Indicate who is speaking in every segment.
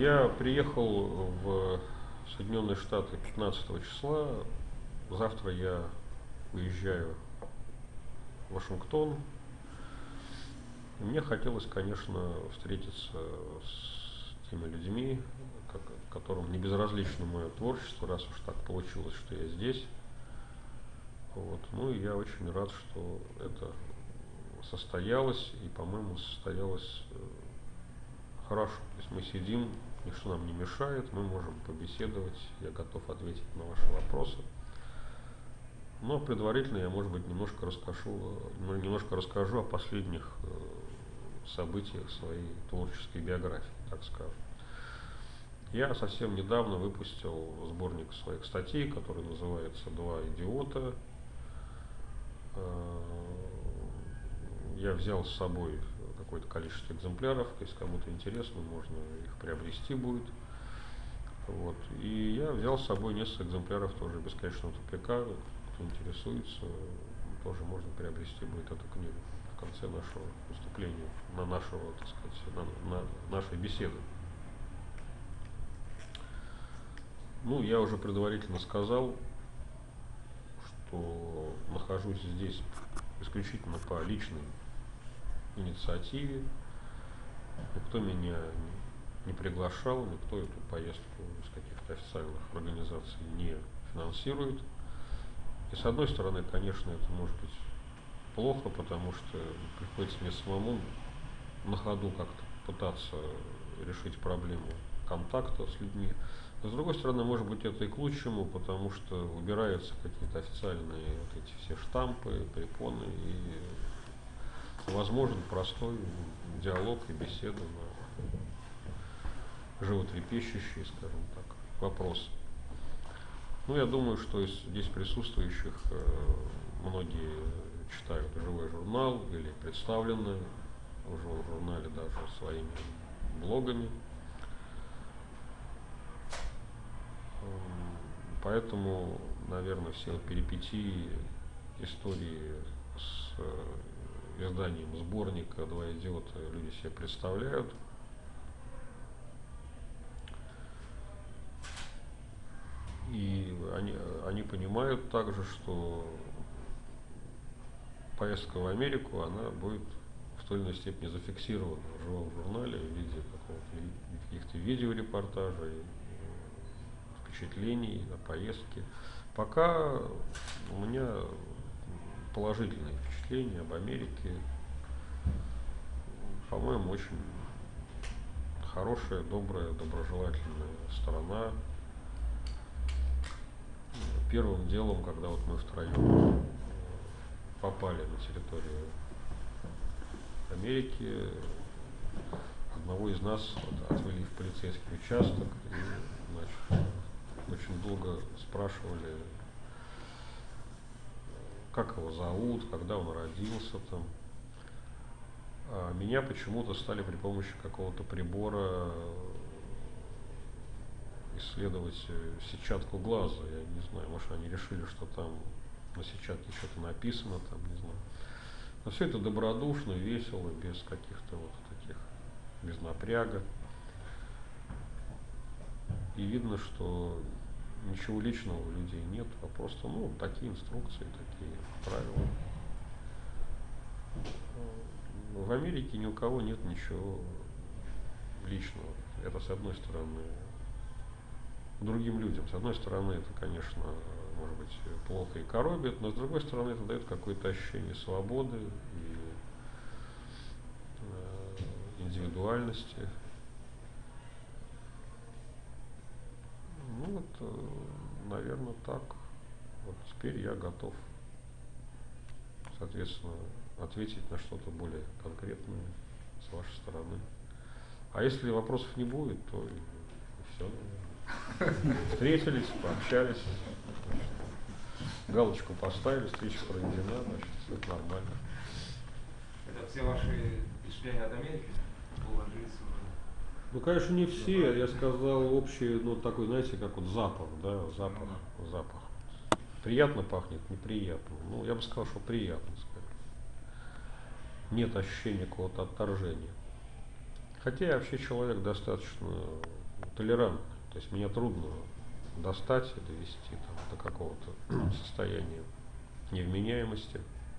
Speaker 1: Я приехал в Соединенные Штаты 15 числа. Завтра я уезжаю в Вашингтон. И мне хотелось, конечно, встретиться с теми людьми, которым не безразлично мое творчество, раз уж так получилось, что я здесь. Вот. Ну и я очень рад, что это состоялось, и, по-моему, состоялось хорошо. То есть мы сидим, ничто нам не мешает, мы можем побеседовать, я готов ответить на ваши вопросы. Но предварительно я, может быть, немножко расскажу о последних событиях своей творческой биографии, так скажем. Я совсем недавно выпустил сборник своих статей, который называется «Два идиота». Я взял с собой какое-то количество экземпляров, если кому-то интересно, можно их приобрести будет. Вот. И я взял с собой несколько экземпляров тоже бесконечного тупика. Кто интересуется, тоже можно приобрести будет эту книгу в конце нашего выступления, на нашего, так сказать, на нашей беседы. Ну, я уже предварительно сказал, что нахожусь здесь исключительно по личной инициативе. Никто меня не приглашал, никто эту поездку из каких-то официальных организаций не финансирует. И с одной стороны, конечно, это может быть плохо, потому что приходится мне самому на ходу как-то пытаться решить проблему контакта с людьми. Но с другой стороны, может быть, это и к лучшему, потому что убираются какие-то официальные вот эти все штампы, препоны, и возможен простой диалог и беседа на животрепещущие, скажем так, вопросы. Ну, я думаю, что из здесь присутствующих многие читают живой журнал или представлены в живом журнале даже своими блогами. Поэтому, наверное, все перипетии истории с изданием сборника «Два идиота» люди себе представляют. И они понимают также, что поездка в Америку, она будет в той или иной степени зафиксирована в живом журнале в виде каких-то видеорепортажей, впечатлений о поездке. Пока у меня положительные впечатления об Америке. По-моему, очень хорошая, добрая, доброжелательная страна. Первым делом, когда вот мы втроем попали на территорию Америки, одного из нас отвели в полицейский участок и, значит, очень долго спрашивали, как его зовут, когда он родился там. А меня почему-то стали при помощи какого-то прибора исследовать сетчатку глаза. Я не знаю, может, они решили, что там на сетчатке что-то написано, там, не знаю. Но все это добродушно, весело, без каких-то вот таких, без напряга. И видно, что ничего личного у людей нет, а просто, ну, такие инструкции, такие правила. В Америке ни у кого нет ничего личного. Это, с одной стороны, другим людям. С одной стороны, это, конечно, может быть, плохо и коробит, но с другой стороны, это дает какое-то ощущение свободы и индивидуальности. Ну вот, наверное, так. Вот теперь я готов, соответственно, ответить на что-то более конкретное с вашей стороны. А если вопросов не будет, то и все, наверное. Встретились, пообщались, галочку поставили, встреча проведена, значит, все это нормально.
Speaker 2: Это все ваши впечатления от Америки уложились уже?
Speaker 1: Ну, конечно, не все, я сказал общий, ну, такой, знаете, как вот запах, да, запах. Приятно пахнет, неприятно. Ну, я бы сказал, что приятно, скорее. Нет ощущения какого-то отторжения. Хотя я вообще человек достаточно толерантный. То есть меня трудно достать и довести там, до какого-то состояния невменяемости.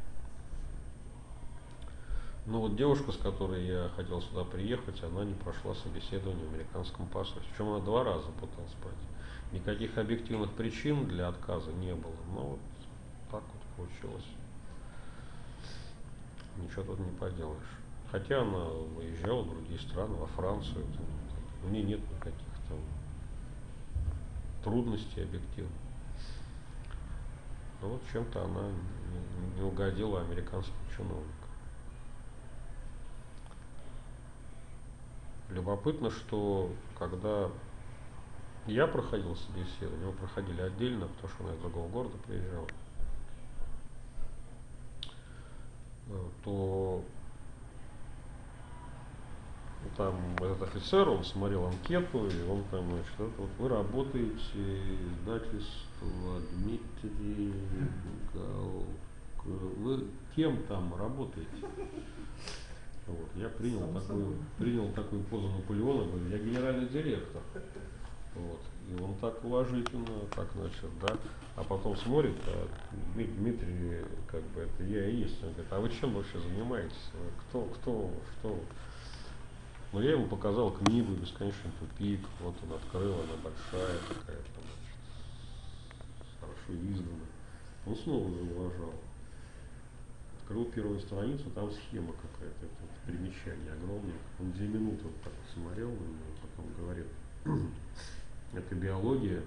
Speaker 1: Но вот девушка, с которой я хотел сюда приехать, она не прошла собеседование в американском посольстве. Причем она 2 раза пыталась пройти. Никаких объективных причин для отказа не было. Но вот так вот получилось. Ничего тут не поделаешь. Хотя она выезжала в другие страны, во Францию. У нее нет никаких там трудностей объективных. Но вот чем-то она не угодила американским чиновникам. Любопытно, что когда я проходил собеседование, мы проходили отдельно, потому что она из другого города приезжала, то там этот офицер, он смотрел анкету, и он там, значит, это вот вы работаете, издательство Дмитрий, вы кем там работаете? Вот, я принял такую позу Наполеона, говорю, я генеральный директор. Вот, и он так уважительно, так, значит, да, а потом смотрит, а Дмитрий, как бы, это я и есть. Он говорит, а вы чем вообще занимаетесь? Кто, что? Но я ему показал книгу «Бесконечный тупик», вот он открыл, она большая такая, там, значит, хорошо издана. Он снова зауважал. Открыл первую страницу, там схема какая-то, это примечание огромное. Он 2 минуты вот так вот смотрел на него, потом говорит, это биология.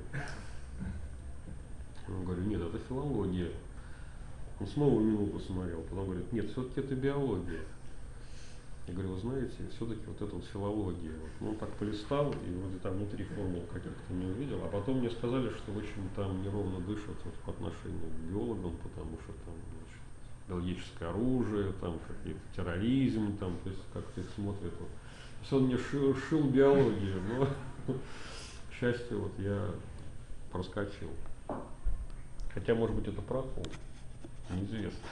Speaker 1: Я говорю, нет, это филология. Он снова минуту смотрел, потом говорит, нет, все-таки это биология. Я говорю, вы знаете, все-таки вот это вот филология. Вот. Ну, он так полистал, и вроде там внутри формул каких-то не увидел. А потом мне сказали, что очень там неровно дышат вот, по отношению к биологам, потому что там, значит, биологическое оружие, там какие-то терроризм, там, то есть как-то их смотрят. Вот. То есть он мне шил биологию, но, к счастью, вот я проскочил. Хотя, может быть, это прокол, неизвестно.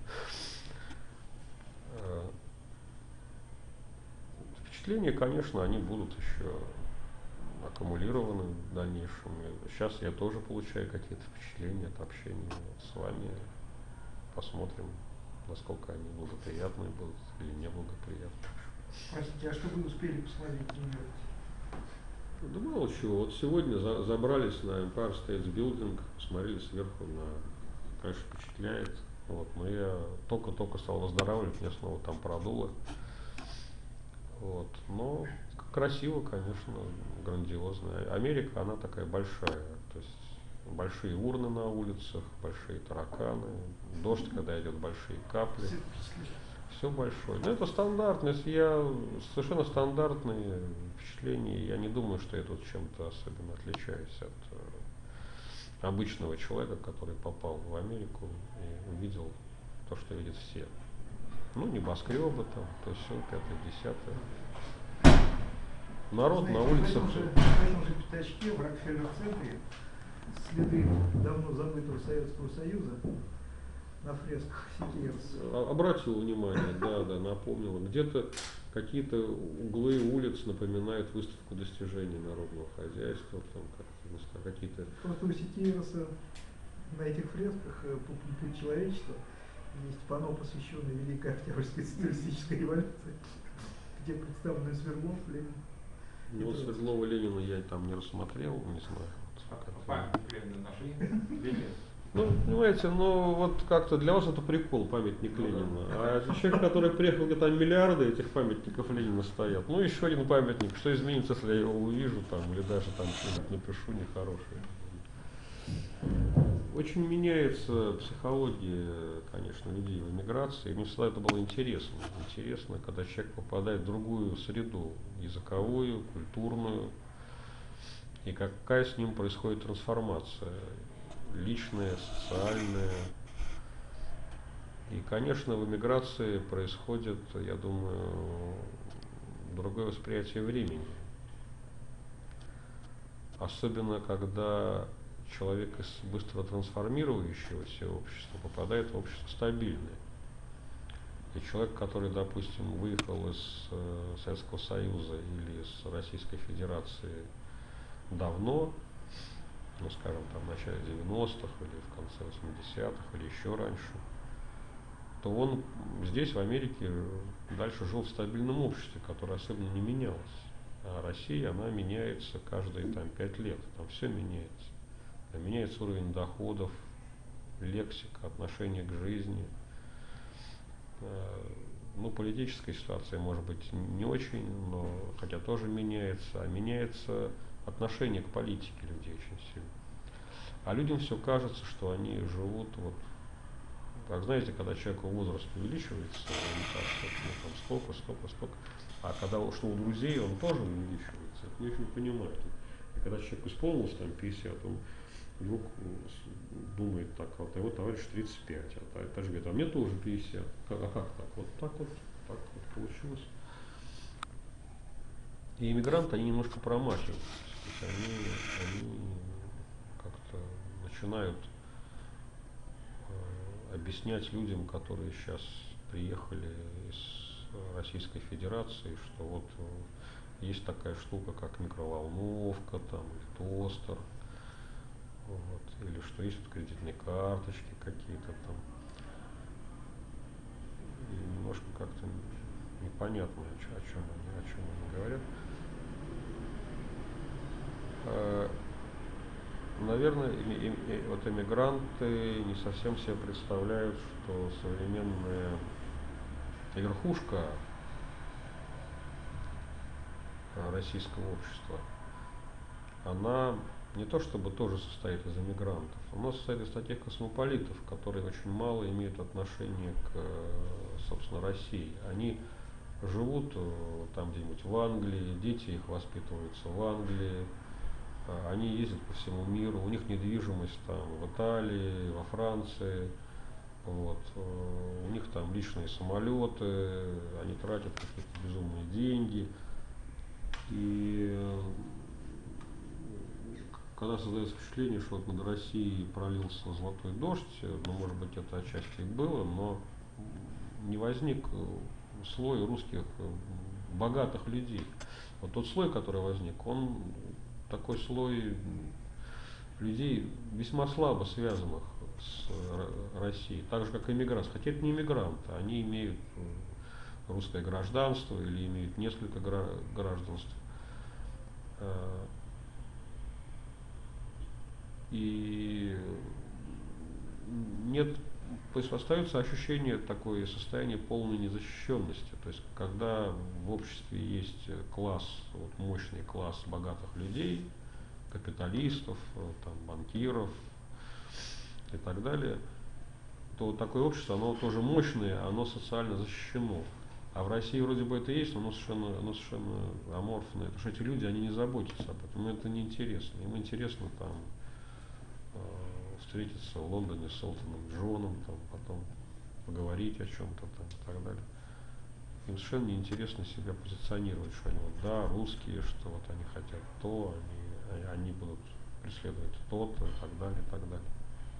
Speaker 1: Впечатления, конечно, они будут еще аккумулированы в дальнейшем. И сейчас я тоже получаю какие-то впечатления от общения с вами. Посмотрим, насколько они благоприятные будут или неблагоприятные.
Speaker 3: Простите, а что вы успели посмотреть в Нью-Йорке?
Speaker 1: Да мало чего. Вот сегодня забрались на Empire State Building, посмотрели сверху на, конечно, впечатляет. Вот, но я только стал выздоравливать, меня снова там продуло. Вот, но красиво, конечно, грандиозно. Америка, она такая большая, то есть большие урны на улицах, большие тараканы, дождь, когда идет, большие капли. Все большое. Но это стандартность, совершенно стандартные впечатления. Я не думаю, что я тут чем-то особенно отличаюсь от обычного человека, который попал в Америку и увидел то, что видят все. Ну, небоскребы там, то все, 5-10. Народ.
Speaker 3: Знаете,
Speaker 1: на улицах.
Speaker 3: в этом же пятачке, в Рокфеллер-центре, следы давно забытого Советского Союза на фресках Сикерс.
Speaker 1: Обратил внимание, да, напомнил. Где-то какие-то углы улиц напоминают выставку достижений народного хозяйства, там какие-то.
Speaker 3: Просто у Сикерса на этих фресках «Путь человечества» есть панно, посвященное Великой Октябрьской социалистической революции, где представлены Свердлов, Ленин.
Speaker 1: Ну, вот Свердлова, Ленина я там не рассмотрел, не знаю.
Speaker 2: Памятник Ленина нашли?
Speaker 1: Ну, понимаете, вот как-то для вас это прикол, памятник Ленина. А человек, который приехал, где там миллиарды этих памятников Ленина стоят. Ну, еще один памятник. Что изменится, если я его увижу там, или даже там что-нибудь напишу нехорошее. Очень меняется психология, конечно, людей в эмиграции. Мне всегда это было интересно. Интересно, когда человек попадает в другую среду, языковую, культурную, и какая с ним происходит трансформация, личная, социальная. И, конечно, в эмиграции происходит, я думаю, другое восприятие времени. Особенно, когда человек из быстро трансформирующегося общества попадает в общество стабильное. И человек, который, допустим, выехал из Советского Союза или из Российской Федерации давно, ну, скажем, там, в начале 90-х или в конце 80-х или еще раньше, то он здесь, в Америке, дальше жил в стабильном обществе, которое особенно не менялось. А Россия, она меняется каждые там, 5 лет, там все меняется. Меняется уровень доходов, лексика, отношение к жизни. Ну, политическая ситуация может быть не очень, но хотя тоже меняется, а меняется отношение к политике людей очень сильно. А людям все кажется, что они живут вот, как знаете, когда человеку возраст увеличивается, он кажется, ну, там столько, а когда что у друзей, он тоже увеличивается. Это не очень понимают. И когда человеку исполнилось там 50, он вдруг думает так, вот его товарищ 35, а товарищ говорит, а мне тоже 50. А как так? Так вот получилось. И иммигранты, они немножко промахиваются. То есть они как-то начинают объяснять людям, которые сейчас приехали из Российской Федерации, что вот есть такая штука, как микроволновка там, или тостер, вот, или что есть вот кредитные карточки какие-то там. И немножко как-то непонятно, о чем они говорят. Наверное, вот эмигранты не совсем себе представляют, что современная верхушка российского общества, она не то чтобы тоже состоит из эмигрантов, она состоит из таких космополитов, которые очень мало имеют отношения к, собственно, России. Они живут там где-нибудь в Англии, дети их воспитываются в Англии, они ездят по всему миру, у них недвижимость там в Италии, во Франции, вот, у них там личные самолеты, они тратят какие-то безумные деньги. И когда создается впечатление, что вот над Россией пролился золотой дождь, ну, может быть, это отчасти и было, но не возник слой русских богатых людей. Вот тот слой, который возник, он такой слой людей весьма слабо связанных с Россией, так же как и иммигранты. Хотя это не иммигранты, они имеют русское гражданство или имеют несколько гражданств. И нет, то есть остается ощущение такое состояние полной незащищенности. То есть когда в обществе есть класс, вот мощный класс богатых людей, капиталистов, там, банкиров и так далее, то такое общество, оно тоже мощное, оно социально защищено. А в России вроде бы это есть, но оно совершенно аморфное. Потому что эти люди, они не заботятся об этом, им это не интересно. Им интересно там встретиться в Лондоне с Элтоном Джоном, там, потом поговорить о чем-то там и так далее. Им совершенно неинтересно себя позиционировать, что они вот, да, русские, что вот они хотят то, они будут преследовать то-то и так далее, и так далее.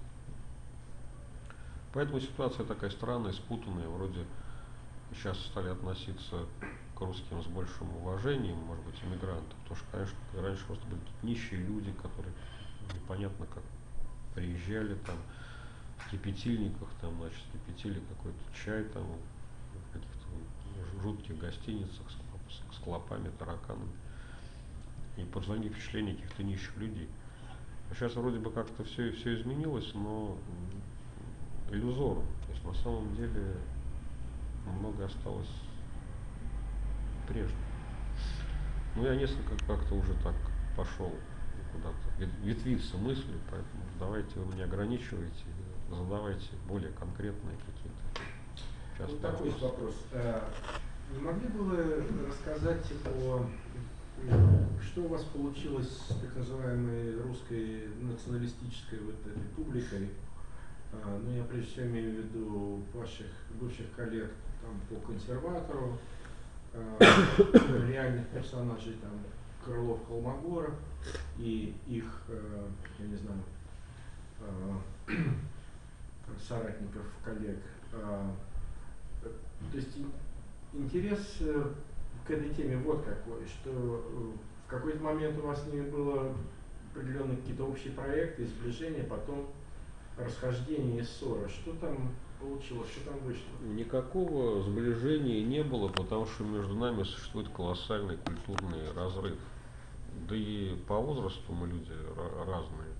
Speaker 1: Поэтому ситуация такая странная, спутанная, вроде сейчас стали относиться к русским с большим уважением, может быть, иммигрантов, потому что, конечно, раньше просто были нищие люди, которые непонятно как приезжали там в кипятильниках, там, значит, кипятили какой-то чай там в каких-то жутких гостиницах с клопами, тараканами. И производили впечатление каких-то нищих людей. А сейчас вроде бы как-то все изменилось, но иллюзорно. То есть на самом деле многое осталось прежним. Ну, я несколько как-то уже так пошел куда-то ветвиться мысли, поэтому давайте вы меня ограничивайте, задавайте более конкретные какие-то частные
Speaker 4: Вот такой
Speaker 1: вопросы.
Speaker 4: вопрос. Не могли бы вы рассказать что у вас получилось с так называемой русской националистической вот этой публикой? Ну, я прежде всего имею в виду ваших бывших коллег там, по консерватору, реальных персонажей, там, Крылов, Холмогоров и их, я не знаю, соратников, коллег. То есть интерес к этой теме вот какой, что в какой-то момент у вас с ними было определенные какие-то общие проекты, сближения, потом расхождение и ссора. Что там получилось, что там вышло?
Speaker 1: Никакого сближения не было, потому что между нами существует колоссальный культурный разрыв. Да и по возрасту мы люди разные.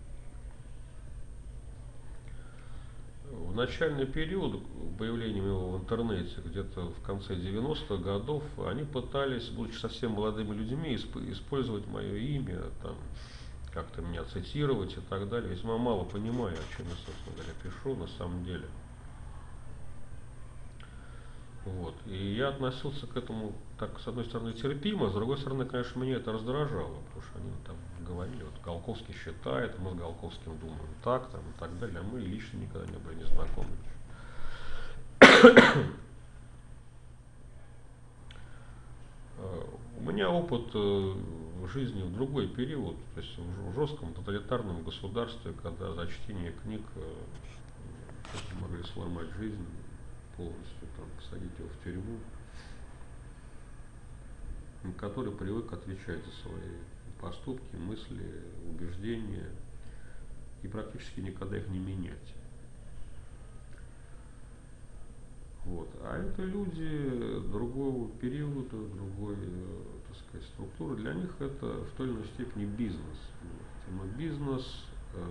Speaker 1: В начальный период появления его в интернете, где-то в конце 90-х годов, они пытались, будучи совсем молодыми людьми, использовать мое имя, там, как-то меня цитировать и так далее. Весьма мало понимаю, о чем я, собственно говоря, пишу на самом деле. Вот. И я относился к этому, так, с одной стороны, терпимо, с другой стороны, конечно, меня это раздражало, потому что они там говорили, вот Голковский считает, мы с Голковским думаем так, там, и так далее, а мы лично никогда не были не знакомы. У меня опыт жизни в другой период, то есть в жестком тоталитарном государстве, когда за чтение книг могли сломать жизнь полностью, там, посадить его в тюрьму, который привык отвечать за свои поступки, мысли, убеждения и практически никогда их не менять. Вот. А это люди другого периода, другой, так сказать, структуры. Для них это в той или иной степени бизнес. Но бизнес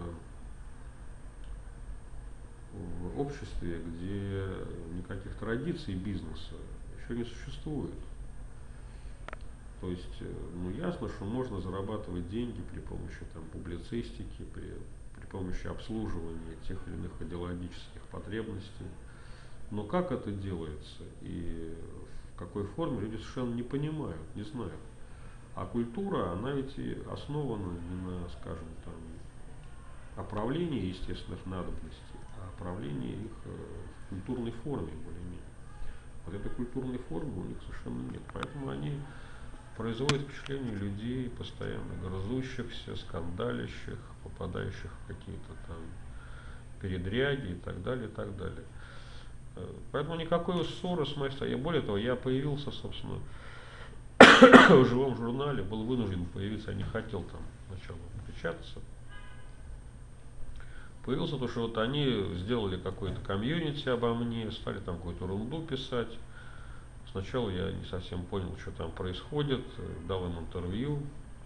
Speaker 1: в обществе, где никаких традиций бизнеса еще не существует. То есть, ну, ясно, что можно зарабатывать деньги при помощи там, публицистики, при помощи обслуживания тех или иных идеологических потребностей. Но как это делается и в какой форме, люди совершенно не понимают, не знают. А культура, она ведь и основана не на, скажем, там, оправлении естественных надобностей, а оправлении их в культурной форме более-менее. Вот этой культурной формы у них совершенно нет. Поэтому они производят впечатление людей, постоянно грызущихся, скандалящих, попадающих в какие-то там передряги и так далее, и так далее. Поэтому никакой ссоры с моей стороны. Более того, я появился, собственно, в живом журнале, был вынужден появиться, я не хотел там сначала печататься. Появился, потому что вот они сделали какой-то комьюнити обо мне, стали там какую-то ерунду писать. Сначала я не совсем понял, что там происходит, дал им интервью.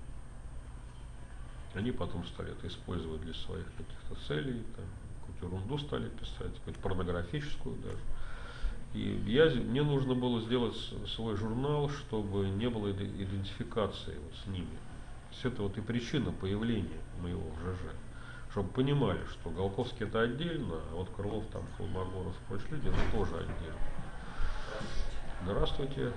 Speaker 1: Они потом стали это использовать для своих каких-то целей, там, какую-то ерунду стали писать, какую-то порнографическую даже. И мне нужно было сделать свой журнал, чтобы не было идентификации вот с ними. То есть это вот и причина появления моего в ЖЖ. Чтобы понимали, что Голковский это отдельно, а вот Крылов, там, Холмогоров и прочие люди это тоже отдельно. Здравствуйте.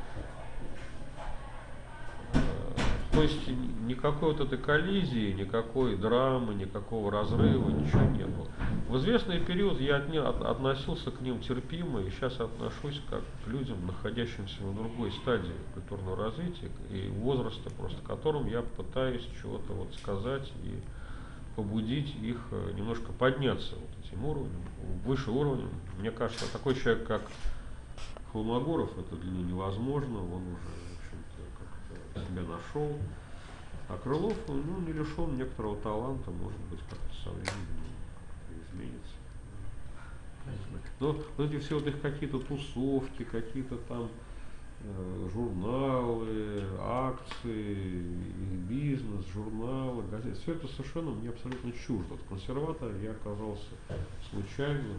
Speaker 1: То есть никакой вот этой коллизии, никакой драмы, никакого разрыва, ничего не было. В известный период я относился к ним терпимо и сейчас отношусь как к людям, находящимся на другой стадии культурного развития и возраста, просто которым я пытаюсь чего-то вот сказать и побудить их немножко подняться вот этим уровнем, выше уровнем. Мне кажется, такой человек, как Холмогоров, это для него невозможно, он уже, в общем-то, как-то себя нашел. А Крылов, ну, не лишен некоторого таланта, может быть, как-то со временем изменится. Но вот эти все вот их какие-то тусовки, какие-то там журналы, акции, бизнес, журналы, газеты, все это совершенно мне абсолютно чуждо. Вот консерватор я оказался случайно,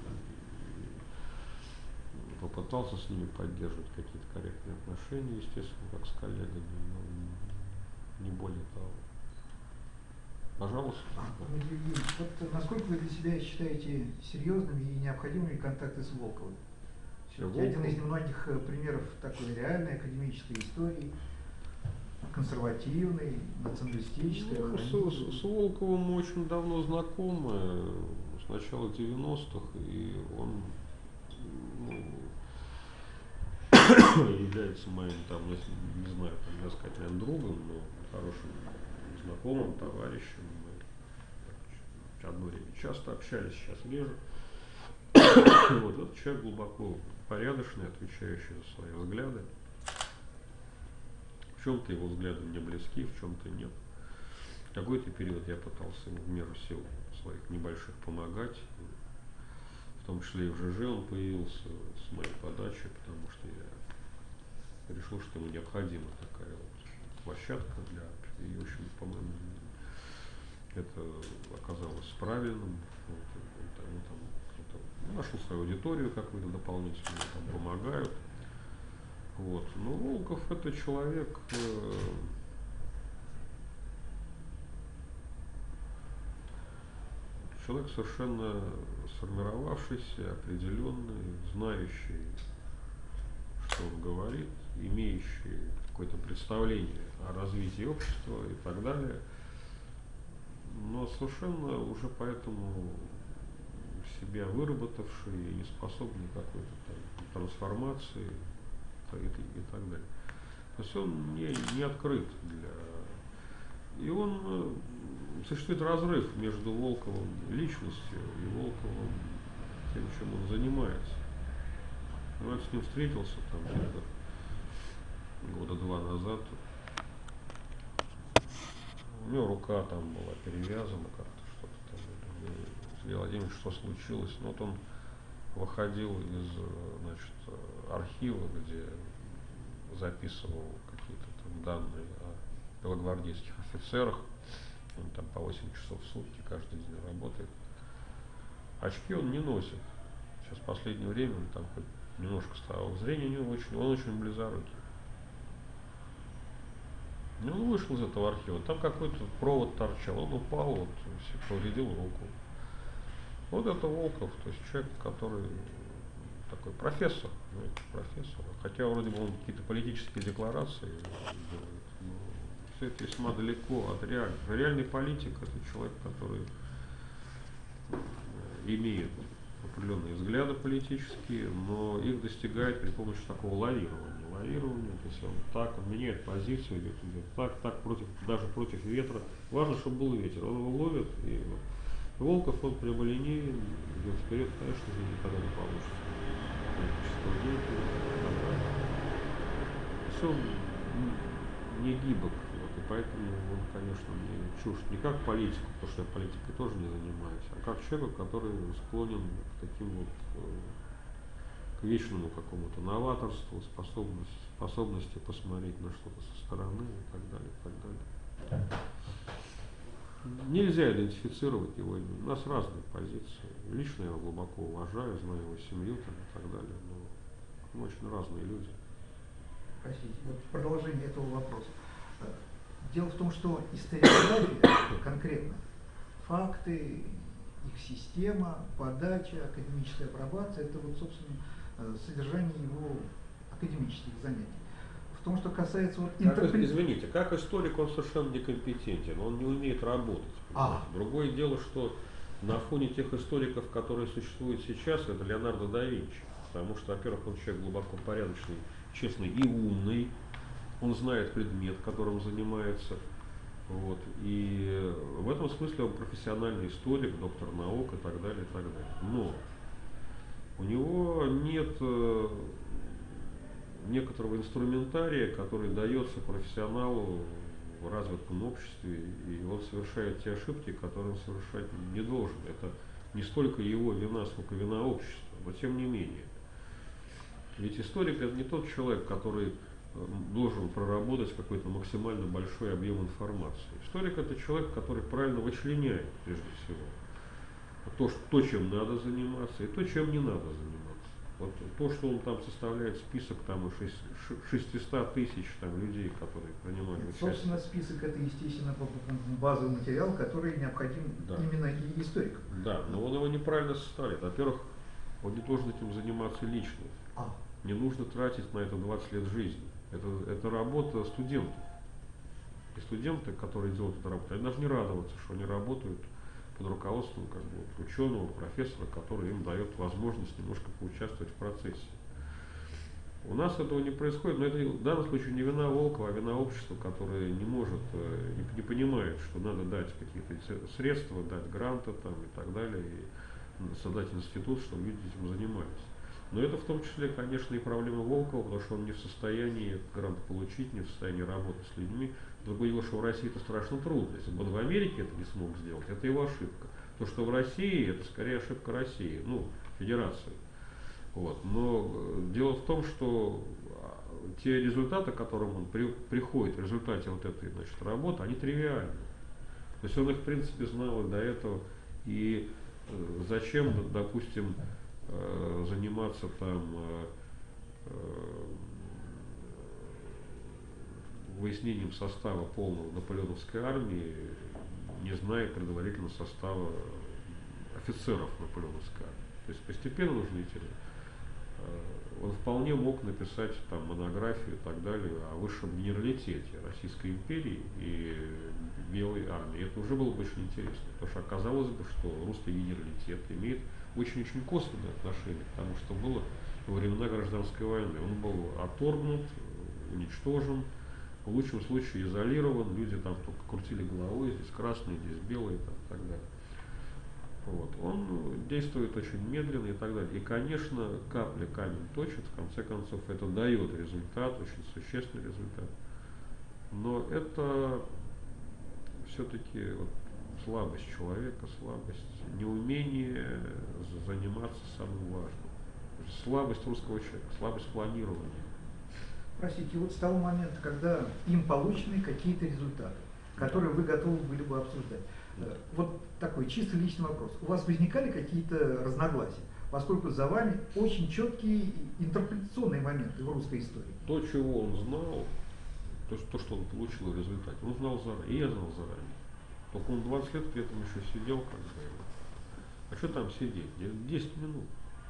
Speaker 1: попытался с ними поддерживать какие-то корректные отношения, естественно, как с коллегами, но не более того. Пожалуйста.
Speaker 3: Евгений, вот насколько вы для себя считаете серьезными и необходимыми контакты с Волковым? Один из немногих примеров такой реальной академической истории, консервативной, националистической.
Speaker 1: Ну, с Волковым мы очень давно знакомы, с начала 90-х, и он является моим, там, не знаю, там, я сказать, наверное, другом, но хорошим знакомым, товарищем. Мы одно время часто общались, сейчас реже. Вот этот человек глубоко порядочный, отвечающий за свои взгляды. В чем-то его взгляды мне близки, в чем-то нет. В какой-то период я пытался ему в меру сил своих небольших помогать. В том числе и в ЖЖ он появился с моей подачи, потому что я решил, что ему необходима такая вот площадка для... И, в общем, по-моему, это оказалось правильным. Вот, он там кто-то нашел свою аудиторию какую-то дополнительную, там помогают. Вот. Но Волков это человек, человек совершенно сформировавшийся, определенный, знающий, что он говорит, имеющий какое-то представление о развитии общества и так далее, но совершенно уже поэтому себя выработавший и не способный к какой-то там трансформации и так далее. То есть он не открыт для... И он... Существует разрыв между Волковым личностью и Волковым тем, чем он занимается. Я с ним встретился там где-то года 2 назад. У него рука там была перевязана как-то, что-то там. Сергей Владимирович, что случилось? Ну, вот он выходил из, значит, архива, где записывал какие-то там данные о белогвардейских офицерах. Он там по 8 часов в сутки каждый день работает. Очки он не носит. Сейчас в последнее время он там хоть немножко стало. Зрение у него очень, он очень близорукий. И он вышел из этого архива, там какой-то провод торчал, он упал, вот, повредил руку. Вот это Волков, то есть человек, который такой профессор, знаете, профессор. Хотя вроде бы он какие-то политические декларации делает, но все это весьма далеко от реальности. Реальный политик — это человек, который имеет определенные взгляды политические, но их достигает при помощи такого лавирования. Лавирование, то есть он меняет позицию, идет так, даже против ветра. Важно, чтобы был ветер, он его ловит, и Волков, он прямолинейен, идет вперед, конечно же, никогда не получится. Все не гибок, вот, и поэтому он, конечно, мне чужд не как политику, потому что я политикой тоже не занимаюсь, а как человеку, который склонен к таким вот к вечному какому-то новаторству, способности посмотреть на что-то со стороны и так далее, и так далее. Нельзя идентифицировать его. У нас разные позиции. Лично я его глубоко уважаю, знаю его семью там, и так далее, но мы очень разные люди.
Speaker 3: Простите, вот продолжение этого вопроса. Дело в том, что историография, конкретно факты, их система, подача, академическая апробация — это вот, собственно, содержание его академических занятий. В том, что касается вот
Speaker 1: Извините, как историк он совершенно некомпетентен, он не умеет работать. Другое дело, что на фоне тех историков, которые существуют сейчас, это Леонардо да Винчи. Потому что, во-первых, он человек глубоко порядочный, честный и умный, он знает предмет, которым занимается. Вот. И в этом смысле он профессиональный историк, доктор наук и так далее, и так далее. Но у него нет некоторого инструментария, который дается профессионалу в развитом обществе, и он совершает те ошибки, которые он совершать не должен. Это не столько его вина, сколько вина общества, но тем не менее. Ведь историк — это не тот человек, который должен проработать какой-то максимально большой объем информации. Историк — это человек, который правильно вычленяет, прежде всего, то, чем надо заниматься, и то, чем не надо заниматься. Вот то, что он там составляет список там 600 тысяч там, людей, которые принимают участие.
Speaker 3: Собственно, список — это, естественно, базовый материал, который необходим именно и историкам.
Speaker 1: Да, но он его неправильно составляет. Во-первых, он не должен этим заниматься лично. Не нужно тратить на это 20 лет жизни. Это работа студентов. И студенты, которые делают эту работу, они должны радоваться, что они работают под руководством ученого, профессора, который им дает возможность немножко поучаствовать в процессе. У нас этого не происходит, но это в данном случае не вина Волкова, а вина общества, которое не может, не понимает, что надо дать какие-то средства, дать гранты там, и так далее, и создать институт, чтобы люди этим занимались. Но это в том числе, конечно, и проблема Волкова, потому что он не в состоянии грант получить, не в состоянии работать с людьми. Другое дело, что в России это страшно трудно. Если бы он в Америке это не смог сделать, это его ошибка. То, что в России, это скорее ошибка России, ну, Федерации. Вот. Но дело в том, что те результаты, к которым он приходит в результате вот этой, значит, работы, они тривиальны. То есть он их, в принципе, знал и до этого. И зачем, допустим, заниматься там выяснением состава полного наполеоновской армии, не зная предварительно состава офицеров наполеоновской армии. То есть постепенно нужно идти. Он вполне мог написать там монографию и так далее о высшем генералитете Российской империи и Белой армии. Это уже было бы очень интересно, потому что оказалось бы, что русский генералитет имеет очень-очень косвенное отношение, потому что было во времена гражданской войны. Он был отторгнут, уничтожен, в лучшем случае изолирован, люди там только крутили головой, здесь красные, здесь белые там, и так далее. Вот. Он действует очень медленно и так далее. И, конечно, капля камень точит, в конце концов, это дает результат, очень существенный результат. Но это все-таки вот слабость человека, слабость, неумение заниматься самым важным. Слабость русского человека, слабость планирования.
Speaker 3: Простите, вот с того момента, когда им получены какие-то результаты, которые вы готовы были бы обсуждать. Вот такой чисто личный вопрос. У вас возникали какие-то разногласия, поскольку за вами очень четкие интерпретационные моменты в русской истории?
Speaker 1: То, чего он знал, то, что он получил в результате, он знал заранее, и я знал заранее. Только он 20 лет при этом еще сидел, как бы. А что там сидеть? 10 минут.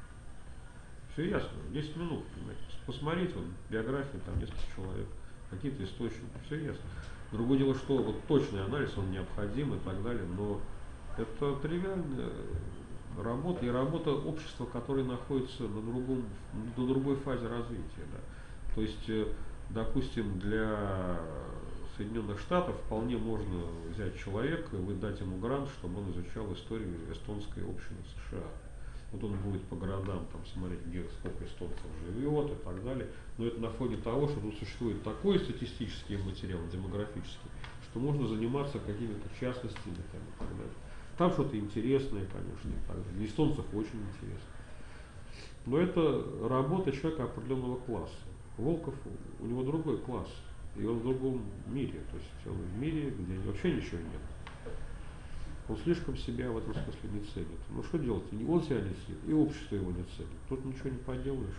Speaker 1: Все ясно, 10 минут, понимаете. Посмотреть, вот, биографии, там несколько человек, какие-то источники, все ясно. Другое дело, что вот точный анализ, он необходим и так далее, но это тривиальная работа и работа общества, которое находится на другой фазе развития. Да. То есть, допустим, для Соединенных Штатов вполне можно взять человека и дать ему грант, чтобы он изучал историю эстонской общины в США. Вот он будет по городам там смотреть, где сколько эстонцев живет и так далее. Но это на фоне того, что тут существует такой статистический материал, демографический, что можно заниматься какими-то частностями там, и так далее. Там что-то интересное, конечно, и так далее. Для эстонцев очень интересно. Но это работа человека определенного класса. Волков, у него другой класс, и он в другом мире. То есть он в мире, где вообще ничего нет. Он слишком себя в этом смысле не ценит. Ну что делать? Он себя не ценит, и общество его не ценит. Тут ничего не поделаешь.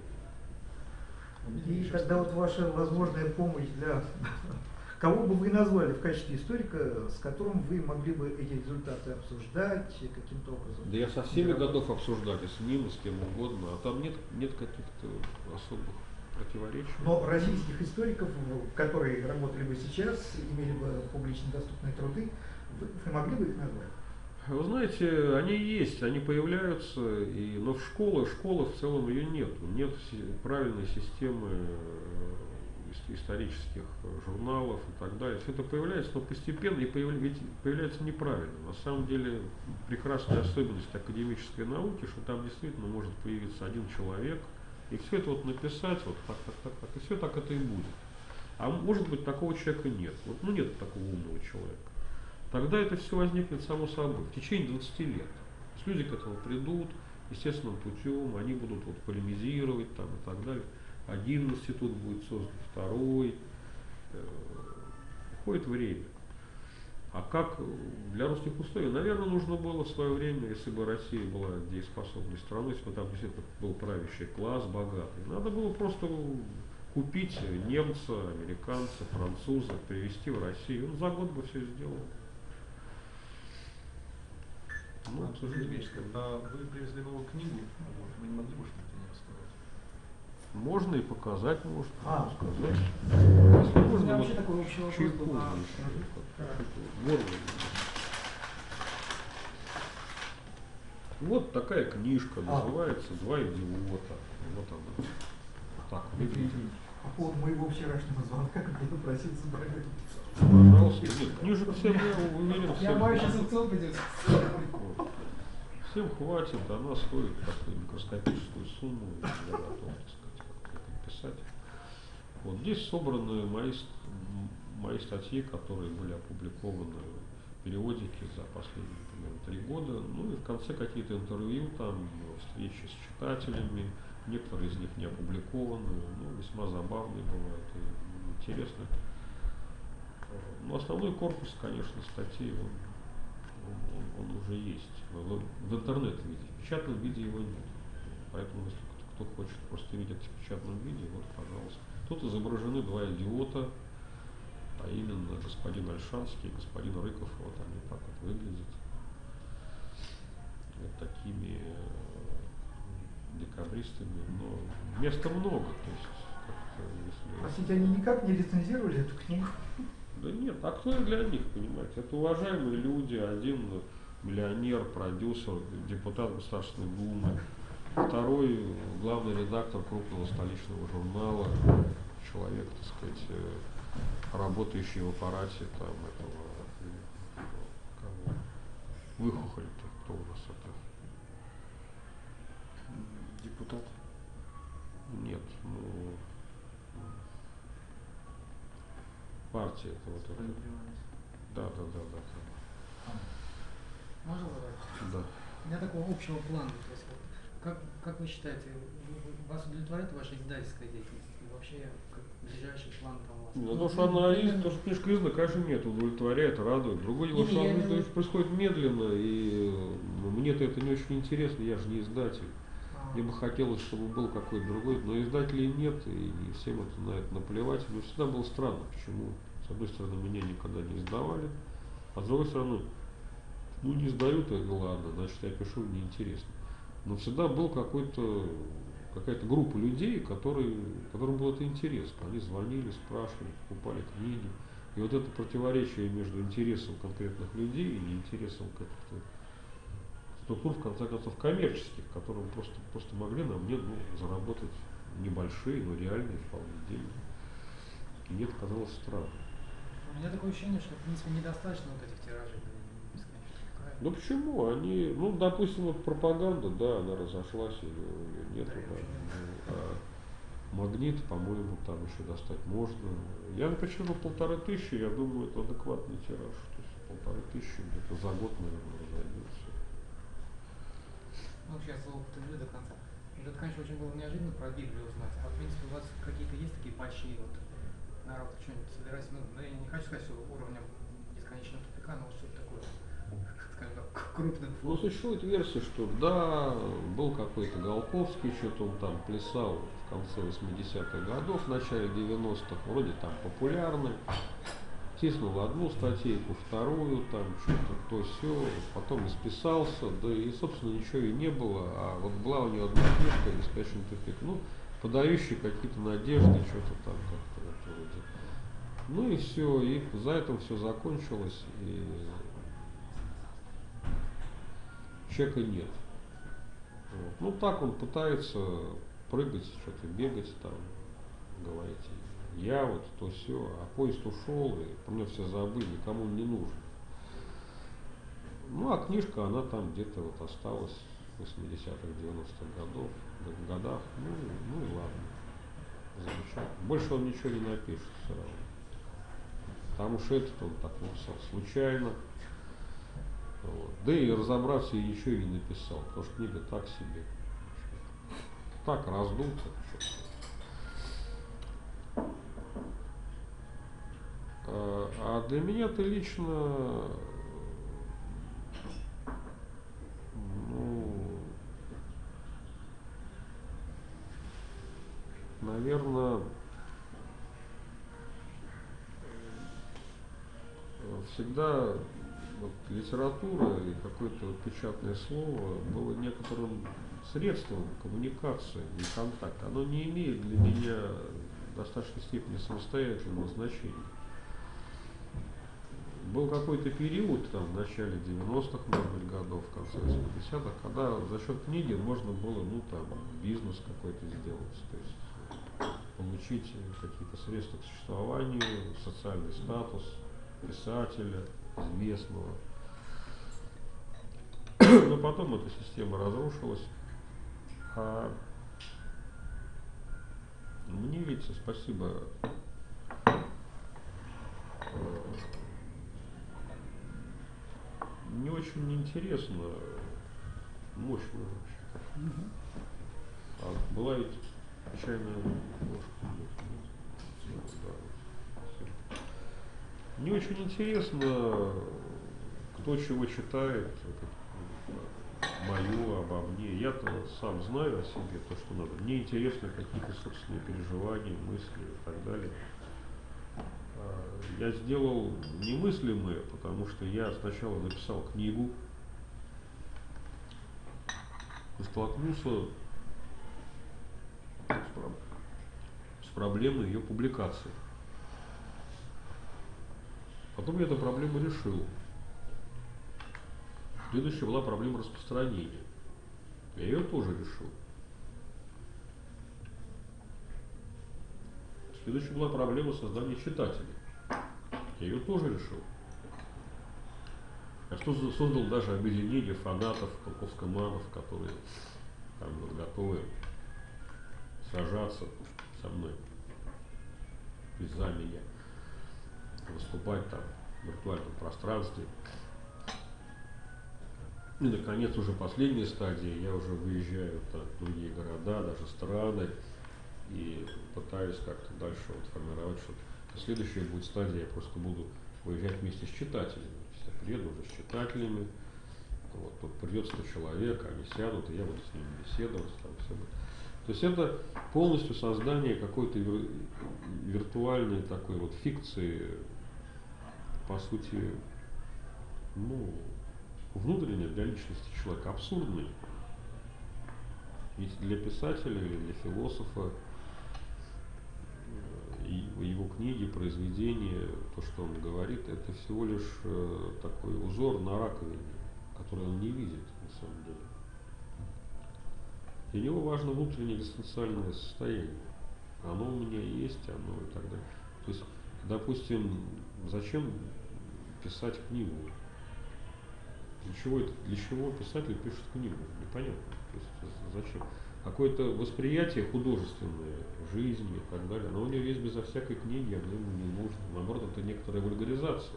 Speaker 3: И когда вот ваша возможная помощь для... Кого бы вы назвали в качестве историка, с которым вы могли бы эти результаты обсуждать каким-то образом?
Speaker 1: Да я со всеми готов обсуждать, и с ним, и с кем угодно. А там нет каких-то особых противоречий.
Speaker 3: Но российских историков, которые работали бы сейчас, имели бы публично доступные труды, вы могли бы их назвать?
Speaker 1: Вы знаете, они есть, они появляются, но в школах в целом ее нет. Нет правильной системы исторических журналов и так далее. Все это появляется, но постепенно и появляется неправильно. На самом деле прекрасная особенность академической науки, что там действительно может появиться один человек, и все это вот написать, вот так, и все так это и будет. А может быть, такого человека нет. Вот, ну нет такого умного человека. Тогда это все возникнет само собой, в течение 20 лет. То есть люди к этому придут, естественным путем, они будут вот полемизировать там, и так далее. Один институт будет создан, второй. Уходит время. А как для русских условий? Наверное, нужно было в свое время, если бы Россия была дееспособной страной, если бы там действительно был правящий класс, богатый, надо было просто купить немца, американца, француза, привезти в Россию. Он за год бы все сделал. Ну,
Speaker 5: когда вы привезли новую книгу, вы не могли бы что-то не рассказать?
Speaker 1: можно и показать, можно сказать.
Speaker 6: У меня
Speaker 1: Можно
Speaker 6: вообще такой общий вопрос
Speaker 1: чайку.
Speaker 6: был.
Speaker 1: Вот такая книжка, называется «Два идиота». Вот она. Вот так выглядит.
Speaker 3: По поводу моего вчерашнего звонка, когда я просил забрать эту
Speaker 1: Пожалуйста. Нет, книжек всем, я уверен,
Speaker 6: Я
Speaker 1: всем.
Speaker 6: боюсь, сейчас аукцион пойдет.
Speaker 1: Вот. Всем хватит, она стоит такую микроскопическую сумму, я готов, так сказать, как-то подписать. Вот здесь собраны мои статьи, которые были опубликованы в периодике за последние примерно 3 года. Ну и в конце какие-то интервью, там, встречи с читателями, некоторые из них не опубликованы, ну, весьма забавные бывают и интересные. Но основной корпус, конечно, статей, он уже есть в интернет-виде. В печатном виде его нет. Поэтому, если кто хочет просто видеть в печатном виде, вот, пожалуйста. Тут изображены 2 идиота, а именно господин Ольшанский и господин Рыков. Вот они так вот выглядят. Вот такими декабристами. Но места много. То есть, если...
Speaker 3: Простите, они никак не рецензировали эту книгу?
Speaker 1: Да нет, а кто для них, понимаете? Это уважаемые люди, один миллионер, продюсер, депутат Государственной Думы, второй главный редактор крупного столичного журнала, человек, так сказать, работающий в аппарате там этого, кого? Выхухоль-то, кто у нас это?
Speaker 5: Депутат.
Speaker 1: Нет, ну, партия это вот это. Да.
Speaker 6: Можно задать?
Speaker 1: Да.
Speaker 6: Для такого общего плана, то есть, вот, как вы считаете, вас удовлетворяет ваша издательская деятельность? И вообще, как ближайший план там у вас?
Speaker 1: Ну, то, что она то, что книжка издана, конечно, нет, удовлетворяет, радует. Другое дело, что она происходит медленно, и мне-то это не очень интересно, я же не издатель. Мне бы хотелось, чтобы был какой-то другой, но издателей нет, и всем это на это наплевать. Мне всегда было странно, почему, с одной стороны, меня никогда не издавали, а с другой стороны, ну не издают, и ладно, значит я пишу, мне интересно. Но всегда был какая-то группа людей, которым было это интересно. Они звонили, спрашивали, покупали книги. И вот это противоречие между интересом конкретных людей и интересом каких-то структур, в конце концов, коммерческих, которые просто могли на мне заработать небольшие, но реальные вполне деньги. И мне это казалось странным.
Speaker 6: У меня такое ощущение, что, в принципе, недостаточно вот этих тиражей.
Speaker 1: Ну почему? Они, ну, допустим, вот пропаганда, да, она разошлась, ее нету, да. А Магнит, по-моему, там еще достать можно. Я напишу 1500, я думаю, это адекватный тираж. То есть 1500 где-то за год, наверное, разойдется.
Speaker 6: Ну, сейчас его употребили до конца. Это, конечно, очень было неожиданно про Библию узнать. А в принципе, у вас какие-то есть такие большие вот народ что-нибудь собирается? Ну, я не хочу сказать, что уровня бесконечного тупика, но вот что-то такое, скажем так, крупных.
Speaker 1: Ну, существует версия, что да, был какой-то Голковский, что-то он там плясал в конце 80-х годов, в начале 90-х, вроде там популярный. Тиснул одну статейку, вторую, там что-то то-сё, потом исписался, да и, собственно, ничего и не было, а вот была у него одна книжка, «Бесконечный тупик», ну, подающие какие-то надежды, что-то там как-то вот вроде. Ну и все, и за этим все закончилось, и человека нет. Вот. Ну так он пытается прыгать, что-то бегать там, говорить. Я вот то все, а поезд ушел, и про меня все забыли, никому он не нужен. Ну а книжка, она там где-то вот осталась в 80-х, 90-х годах. Ну и ладно. Замечательно. Больше он ничего не напишет все равно. Потому что этот он так написал случайно. Вот. Да и разобраться я ничего и не написал, потому что книга так себе. Так раздута. А для меня-то лично, ну, наверное, всегда вот литература и какое-то вот печатное слово было некоторым средством коммуникации и контакта. Оно не имеет для меня в достаточной степени самостоятельного значения. Был какой-то период, там, в начале 90-х, может быть, годов, в конце 80-х, когда за счет книги можно было, ну, там, бизнес какой-то сделать, то есть получить какие-то средства к существованию, социальный статус писателя, известного. Но потом эта система разрушилась. А мне, видите, спасибо, не очень интересно, мощно вообще. А была ведь чайная ложка. Не очень интересно, кто чего читает, мое обо мне. Я-то сам знаю о себе то, что надо. Мне интересны какие-то собственные переживания, мысли и так далее. Я сделал немыслимое, потому что я сначала написал книгу и столкнулся с проблемой ее публикации. Потом я эту проблему решил. Следующая была проблема распространения. Я ее тоже решил. Следующая была проблема создания читателей. Я ее тоже решил. Я создал даже объединение фанатов, толковскоманов, которые там вот готовы сражаться со мной из-за меня, выступать там в виртуальном пространстве. И, наконец, уже последняя стадия, я уже выезжаю в другие города, даже страны, и пытаюсь как-то дальше вот формировать что-то. Следующая будет стадия, я просто буду выезжать вместе с читателями. Я приеду уже с читателями, вот, тут придет 100 человек, они сядут, и я буду с ними беседовать. Там, все будет. То есть это полностью создание какой-то виртуальной такой вот фикции, по сути, ну, внутренней для личности человека, абсурдной. Ведь для писателя или для философа его книги, произведения, то, что он говорит, это всего лишь такой узор на раковине, который он не видит на самом деле. Для него важно внутреннее экзистенциальное состояние. Оно у меня есть, оно и так далее. То есть, допустим, зачем писать книгу? Для чего писатель пишет книгу? Непонятно. То есть, зачем? Какое-то восприятие художественной жизни и так далее, но у него есть безо всякой книги, оно ему не нужно. Наоборот, это некоторая вульгаризация.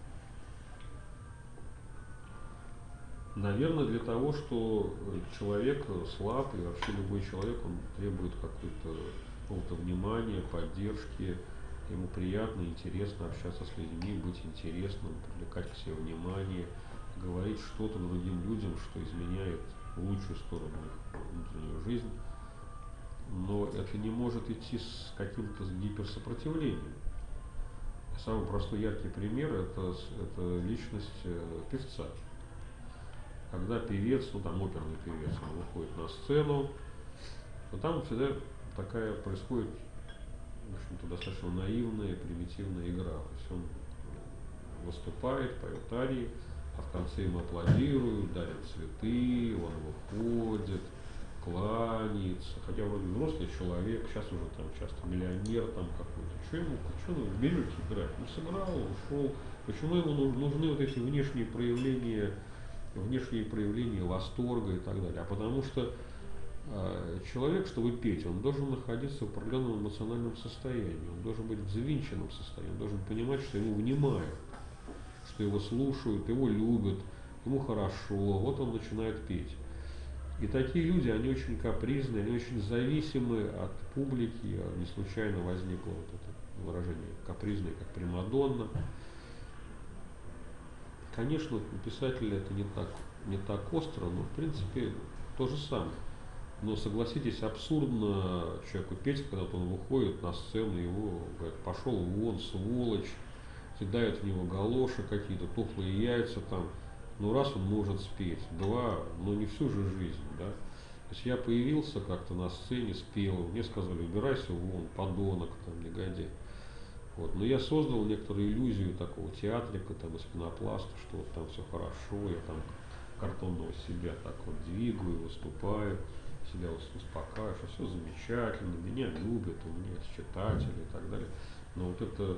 Speaker 1: Наверное, для того, что человек слаб, и вообще любой человек, он требует какого-то внимания, поддержки, ему приятно, интересно общаться с людьми, быть интересным, привлекать к себе внимание, говорить что-то другим людям, что изменяет в лучшую сторону их внутреннюю жизнь. Но это не может идти с каким-то гиперсопротивлением. Самый простой яркий пример это личность певца. Когда певец, ну там оперный певец, он выходит на сцену, то там всегда такая происходит, в общем-то, достаточно наивная, примитивная игра. То есть он выступает, поет арии, а в конце ему аплодируют, дарят цветы, он выходит, кланяется, хотя вроде взрослый человек, сейчас уже там часто миллионер там какой-то. Что вы берете играть? Ну сыграл, ушел. Почему ему нужны вот эти внешние проявления восторга и так далее? А потому что человек, чтобы петь, он должен находиться в определенном эмоциональном состоянии, он должен быть в взвинченном состоянии, он должен понимать, что ему внимают, что его слушают, его любят, ему хорошо, вот он начинает петь. И такие люди, они очень капризные, они очень зависимы от публики, не случайно возникло вот это выражение капризные, как примадонна. Конечно, у писателя это не так остро, но в принципе то же самое. Но согласитесь, абсурдно человеку петь, когда он выходит на сцену, его говорят, пошел вон, сволочь, кидают в него галоши какие-то, тухлые яйца там. Ну раз он может спеть, два, но не всю же жизнь, да. То есть я появился как-то на сцене, спел, мне сказали, убирайся вон, подонок, там, негодяй. Вот. Но я создал некоторую иллюзию такого театрика, там, из пенопласта, что вот там все хорошо, я там картонного себя так вот двигаю, выступаю, себя успокаиваю, что все замечательно, меня любят, у меня есть читатели и так далее. Но вот это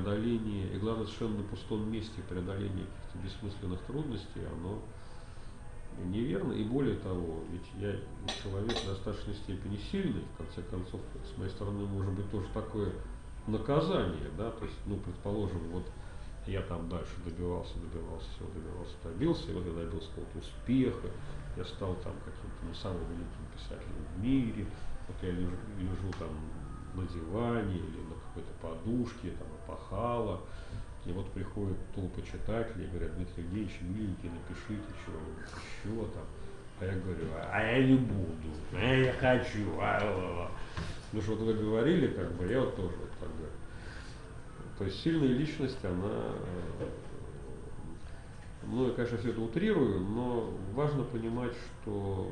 Speaker 1: преодоление, и главное, совершенно на пустом месте преодоление каких-то бессмысленных трудностей, оно неверно. И более того, ведь я человек в достаточной степени сильный, в конце концов, с моей стороны, может быть тоже такое наказание, да, то есть, ну, предположим, вот я там дальше добивался, добился, и вот я добился какого-то успеха, я стал там каким-то, ну, самым великим писателем в мире, вот я лежу там на диване или на какой-то подушке, там, опахало, и вот приходят толпы читателей и говорят: Дмитрий Евгеньевич, миленький, напишите что-нибудь еще там. А я говорю: а я не буду, а я не хочу. Ну что вот вы говорили, как бы, я вот тоже вот так говорю. То есть сильная личность, она, ну, я, конечно, все это утрирую, но важно понимать, что,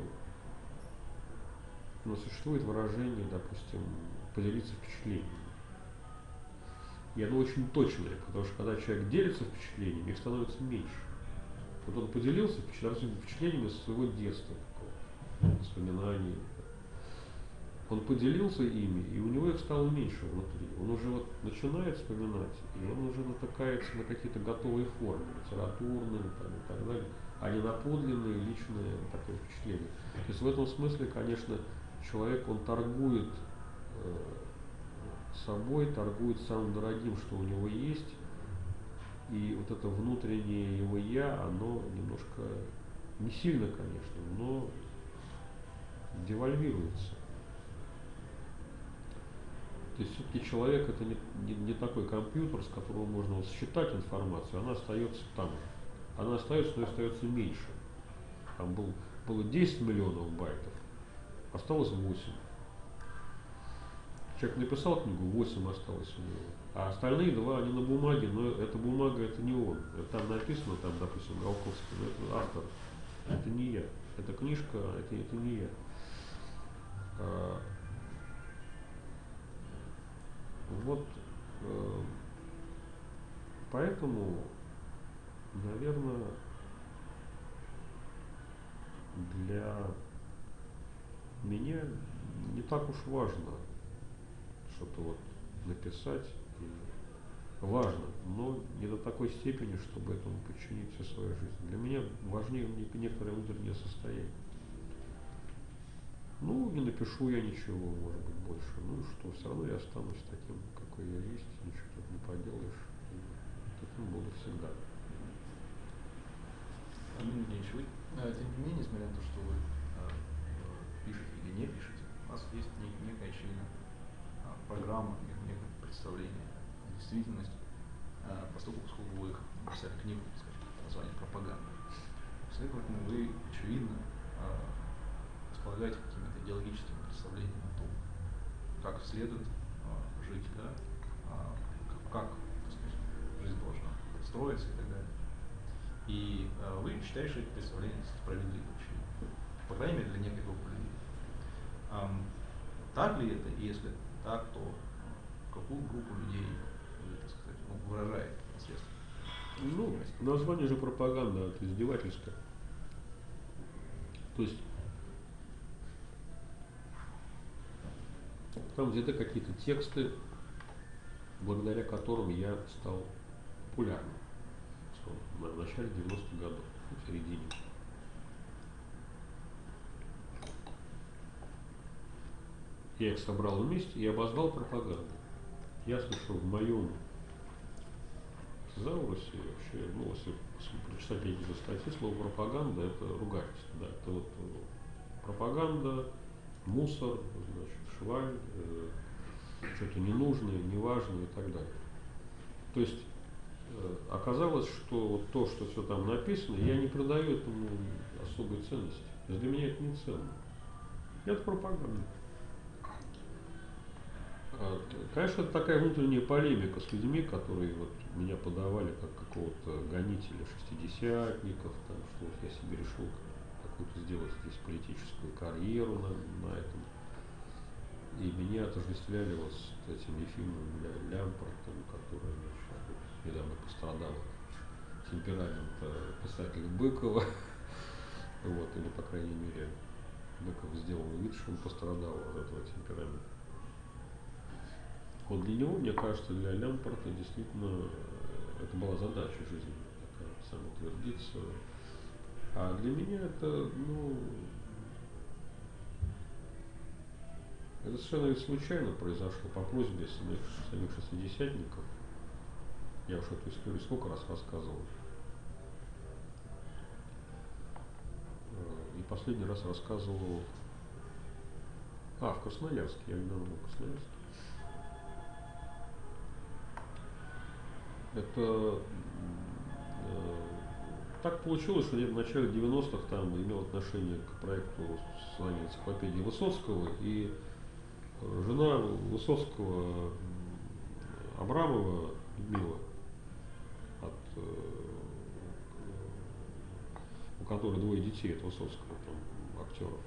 Speaker 1: ну, существует выражение, допустим, поделиться впечатлениями. И оно очень точное, потому что когда человек делится впечатлениями, их становится меньше. Вот он поделился впечатлениями своего детства, воспоминаний. Он поделился ими, и у него их стало меньше внутри. Он уже вот начинает вспоминать, и он уже натыкается на какие-то готовые формы, литературные там, и так далее, а не на подлинные личные такое впечатление. То есть в этом смысле, конечно, человек, он торгует собой, торгует самым дорогим, что у него есть, и вот это внутреннее его «я», оно немножко, не сильно, конечно, но девальвируется. То есть все-таки человек это не такой компьютер, с которого можно вот считать информацию, она остается там же. Она остается, но остается меньше. Там было 10 миллионов байтов, осталось 8. Человек написал книгу, 8 осталось у него. А остальные 2, они на бумаге, но эта бумага это не он. Там написано, там, допустим, Голковский, но это автор. Это не я. Эта книжка, это не я. Вот поэтому, наверное, для меня не так уж важно что-то вот написать. Важно, но не до такой степени, чтобы этому подчинить всю свою жизнь. Для меня важнее некоторое внутреннее состояние. Ну, не напишу я ничего, может быть, больше. Ну и что, все равно я останусь таким, какой я есть, ничего тут не поделаешь. И таким буду всегда.
Speaker 5: Дмитрий Евгеньевич, вы, тем не менее, несмотря на то, что вы пишете или не пишете, у вас есть некая очевидно программа, некое представление о действительности, поскольку вы написали книгу, скажем, под названием «Пропаганда». Следовательно, вы, очевидно, располагаете какими-то идеологическими представлениями о том, как следует жить, да, как, так сказать, жизнь должна строиться и так далее. И вы считаете, что эти представления справедливы, по крайней мере, для некой группы людей. Так ли это? И если так, то какую группу людей вы, так сказать, выражаете непосредственно?
Speaker 1: Ну, название же пропаганда, это издевательское. То есть там где-то какие-то тексты, благодаря которым я стал популярным в начале 90-х годов, в середине. Я их собрал вместе и обозвал пропагандой. Ясно, что в моем заурусе вообще, ну, если прочитать какие-то статьи, слово пропаганда это ругательство. Да, это вот пропаганда, мусор, значит, шваль, что-то ненужное, неважное и так далее. То есть оказалось, что вот то, что все там написано, я не придаю этому особой ценности. Для меня это не ценно. Это пропаганда. Конечно, это такая внутренняя полемика с людьми, которые вот меня подавали как какого-то гонителя шестидесятников, там, что вот я себе решил какую-то сделать здесь политическую карьеру на этом. И меня отождествляли вот с этим Ефимовым Лямпортом, который, значит, недавно пострадал темперамент писателя Быкова. Вот, или, по крайней мере, Быков сделал вид, что он пострадал от этого темперамента. Вот для него, мне кажется, для Лямпорта действительно это была задача жизни, такая самоутвердиться, А для меня это, это совершенно ведь случайно произошло по просьбе самих шестидесятников. Я уж эту историю сколько раз рассказывал. И последний раз рассказывал в Красноярске, я недавно был в Красноярске. Это так получилось, что я в начале 90-х там имел отношение к проекту создания энциклопедии Высоцкого, и жена Высоцкого, Абрамова Людмила, у которой 2 детей от Высоцкого, там, актеров,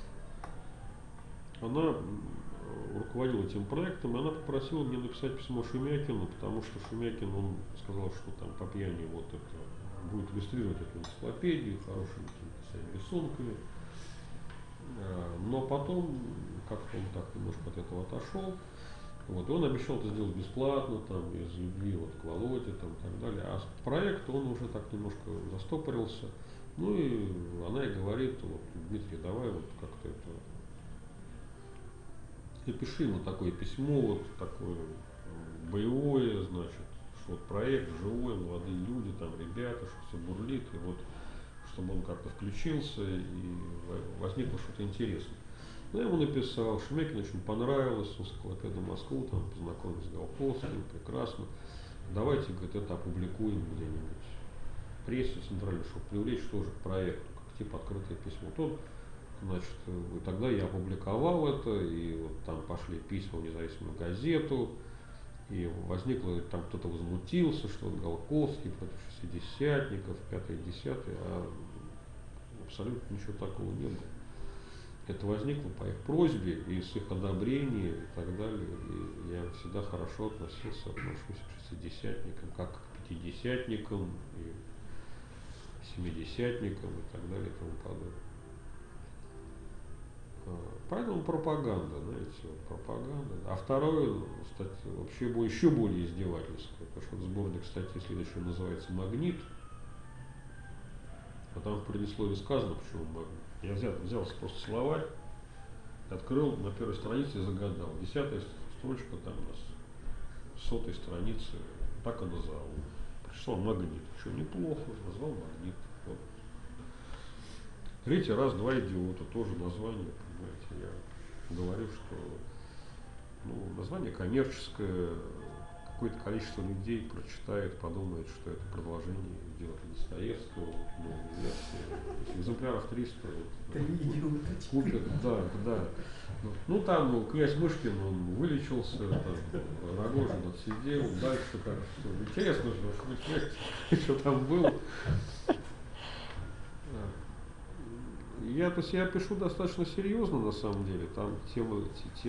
Speaker 1: она руководила этим проектом, и она попросила меня написать письмо Шемякину, потому что Шемякин, он сказал, что там по пьяни вот это будет иллюстрировать эту энциклопедию хорошими какими-то рисунками. Но потом как-то он так немножко от этого отошел. Вот, и он обещал это сделать бесплатно, там, из любви вот, к Володе там, и так далее. А проект он уже так немножко застопорился. Ну и она и говорит, вот, Дмитрий, давай вот как-то это напиши ему такое письмо, вот такое боевое, значит, что вот проект живой, молодые люди, там ребята, что все бурлит, и вот чтобы он как-то включился и возникло что-то интересное. Ну, я ему написал, Шемякину очень понравилось, энциклопедию Москву, там познакомился с Голховским, прекрасно. Давайте, говорит, это опубликуем где-нибудь в прессе центральной, чтобы привлечь тоже к проекту, как типа открытое письмо. Тот, значит, и тогда я опубликовал это, и вот там пошли письма в независимую газету, и возникло, там кто-то возмутился, что вот Голховский против шестидесятников, 5-10, а абсолютно ничего такого не было. Это возникло по их просьбе и с их одобрения и так далее. И я всегда хорошо относился, отношусь к шестидесятникам, как к пятидесятникам, и семидесятникам и так далее и тому подобное. Поэтому пропаганда, знаете, вот пропаганда. А второе, кстати, вообще еще более издевательское, потому что сборник статьи следующий называется «Магнит». А там в предисловии сказано, почему магнит. Я взялся просто словарь, открыл на первой странице и загадал. 10-я строчка там у нас, 100-й страницы, так и назову. Пришел магнит. Что, неплохо, назвал магнит. Вот. 3-й раз 2 идиота, тоже название, понимаете, я говорю, что название коммерческое, какое-то количество людей прочитает, подумает, что это продолжение дела Достоевского, экземпляров 300 купят, да. Ну там князь Мышкин, он вылечился, там, Рогожин отсидел, дальше как интересно же, что там было. Я пишу достаточно серьезно на самом деле, там темы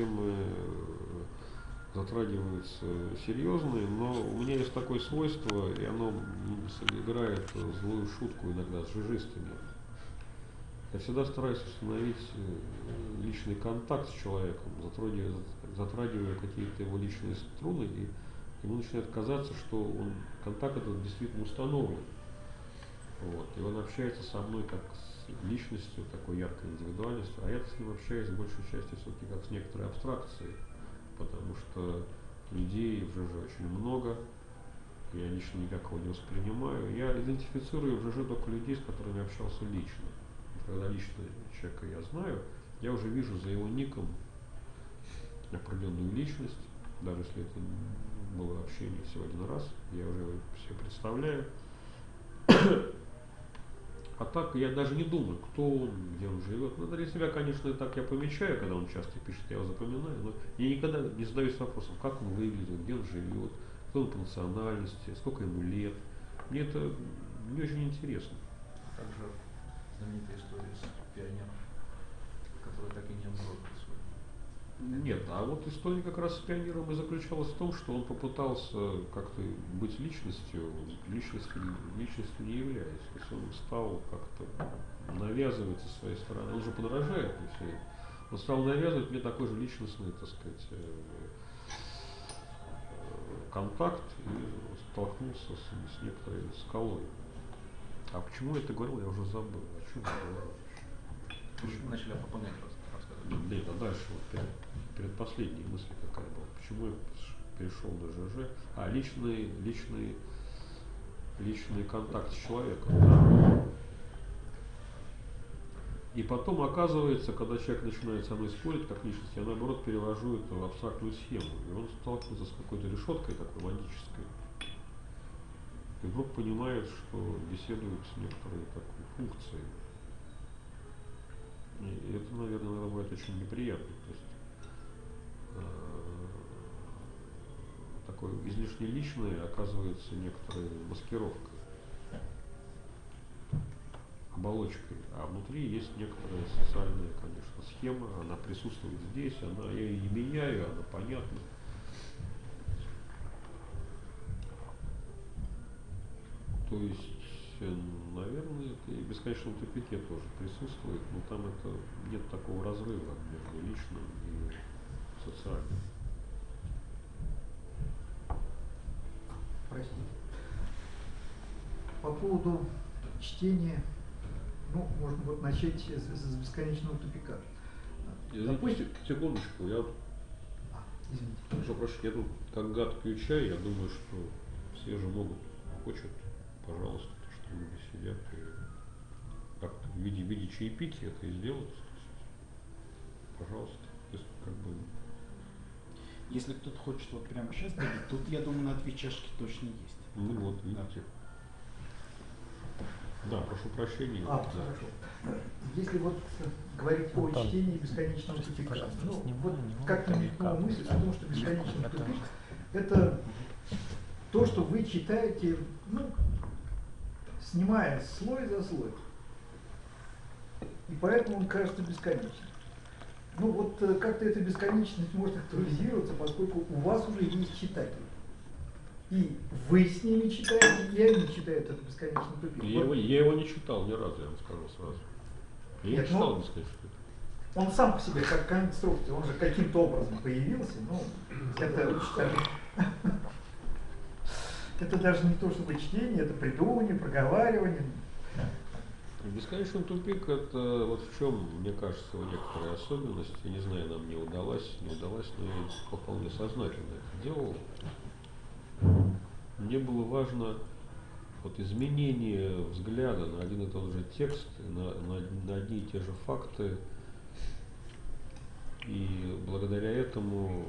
Speaker 1: затрагиваются серьезные, но у меня есть такое свойство, и оно играет злую шутку иногда с жижистами. Я всегда стараюсь установить личный контакт с человеком, затрагивая какие-то его личные струны, и ему начинает казаться, что контакт этот действительно установлен. Вот. И он общается со мной как с личностью, такой яркой индивидуальностью, а я с ним общаюсь в большей части все-таки как с некоторой абстракцией, потому что людей в ЖЖ очень много, я лично никакого не воспринимаю. Я идентифицирую в ЖЖ только людей, с которыми я общался лично. Когда лично человека я знаю, я уже вижу за его ником определенную личность, даже если это было общение всего один раз, я уже его все представляю. А так я даже не думаю, кто он, где он живет. Ну, для себя, конечно, так я помечаю, когда он часто пишет, я его запоминаю, но я никогда не задаюсь вопросом, как он выглядит, где он живет, кто он по национальности, сколько ему лет. Мне это не очень интересно.
Speaker 5: Также знаменитая история с пионером, которая так и не обнародовалась.
Speaker 1: Нет, а вот история как раз с пионером и заключалась в том, что он попытался как-то быть личностью не являясь. То есть он стал как-то навязывать со своей стороны. Он же подражает, если он стал навязывать мне такой же личностный, так сказать, контакт и столкнулся с некоторой скалой. А почему я это говорил, я уже забыл. О чем я говорил?
Speaker 5: Вы начали о Папанеге рассказывать.
Speaker 1: Нет, а дальше вот перед последней мыслью какая была. Почему я перешел на ЖЖ? А, личный контакт с человеком. Да. И потом оказывается, когда человек начинает со мной спорить как личность, я наоборот перевожу это в абстрактную схему. И он сталкивается с какой-то решеткой такой логической. И вдруг понимает, что беседует с некоторой такой функцией. И это, наверное, бывает очень неприятно. То есть, такое излишне личное оказывается некоторой маскировкой, оболочкой, а внутри есть некоторая социальная, конечно, схема, она присутствует здесь, я ее не меняю, она понятна. То есть, наверное, это и в бесконечном тупике тоже присутствует, но там нет такого разрыва между личным и социальным.
Speaker 3: Простите. По поводу чтения, ну, можно вот начать с бесконечного тупика.
Speaker 1: Извините, секундочку,
Speaker 3: Извините.
Speaker 1: прошу прощения, я тут как гад ключа, я думаю, что все же хочет, пожалуйста, что люди сидят и как-то в виде чаепития это и сделать. Пожалуйста. То есть, как бы...
Speaker 7: Если кто-то хочет вот прямо сейчас добить, тут, я думаю, на 2 чашки точно есть.
Speaker 1: Ну вот, видите. Да, прошу прощения. Да.
Speaker 3: Хорошо. Если вот говорить о чтении бесконечного тупика, ну, вот как намекнула мысль о том, что бесконечный тупик – это то, что вы читаете, ну, снимая слой за слой. И поэтому он кажется бесконечным. Ну вот как-то эта бесконечность может актуализироваться, поскольку у вас уже есть читатели. И вы с ними читаете, и они читают этот бесконечный тупик.
Speaker 1: Я его не читал ни разу, я вам скажу сразу. Я не читал бесконечный тупик.
Speaker 3: Он сам по себе как конструкция, он же каким-то образом появился, но это даже не то чтобы чтение, это придумывание, проговаривание.
Speaker 1: Бесконечный тупик — это вот в чем, мне кажется, его некоторая особенность. Я не знаю, нам не удалось, но я вполне сознательно это делал. Мне было важно вот изменение взгляда на один и тот же текст, на одни и те же факты. И благодаря этому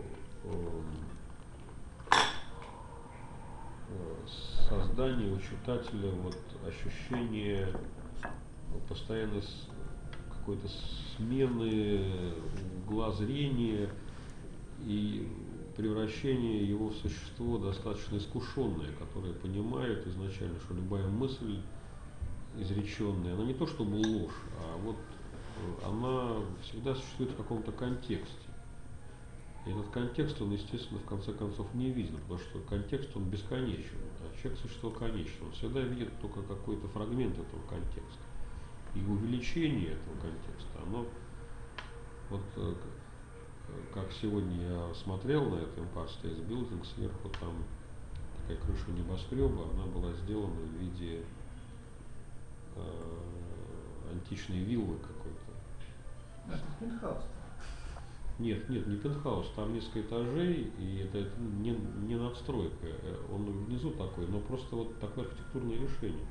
Speaker 1: создание у читателя вот ощущения постоянной какой-то смены угла зрения и превращение его в существо достаточно искушенное, которое понимает изначально, что любая мысль изреченная, она не то чтобы ложь, а вот она всегда существует в каком-то контексте. И этот контекст, он, естественно, в конце концов не виден, потому что контекст, он бесконечен, а человек существо конечное. Он всегда видит только какой-то фрагмент этого контекста. И увеличение этого контекста, оно, вот как сегодня я смотрел на это Empire State Building, сверху там такая крыша небоскреба, она была сделана в виде античной виллы какой-то.
Speaker 3: Это пентхаус.
Speaker 1: Нет, не пентхаус, там несколько этажей, и это не надстройка, он внизу такой, но просто вот такое архитектурное решение.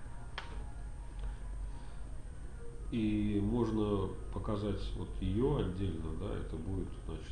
Speaker 1: И можно показать вот ее отдельно, да, это будет, значит,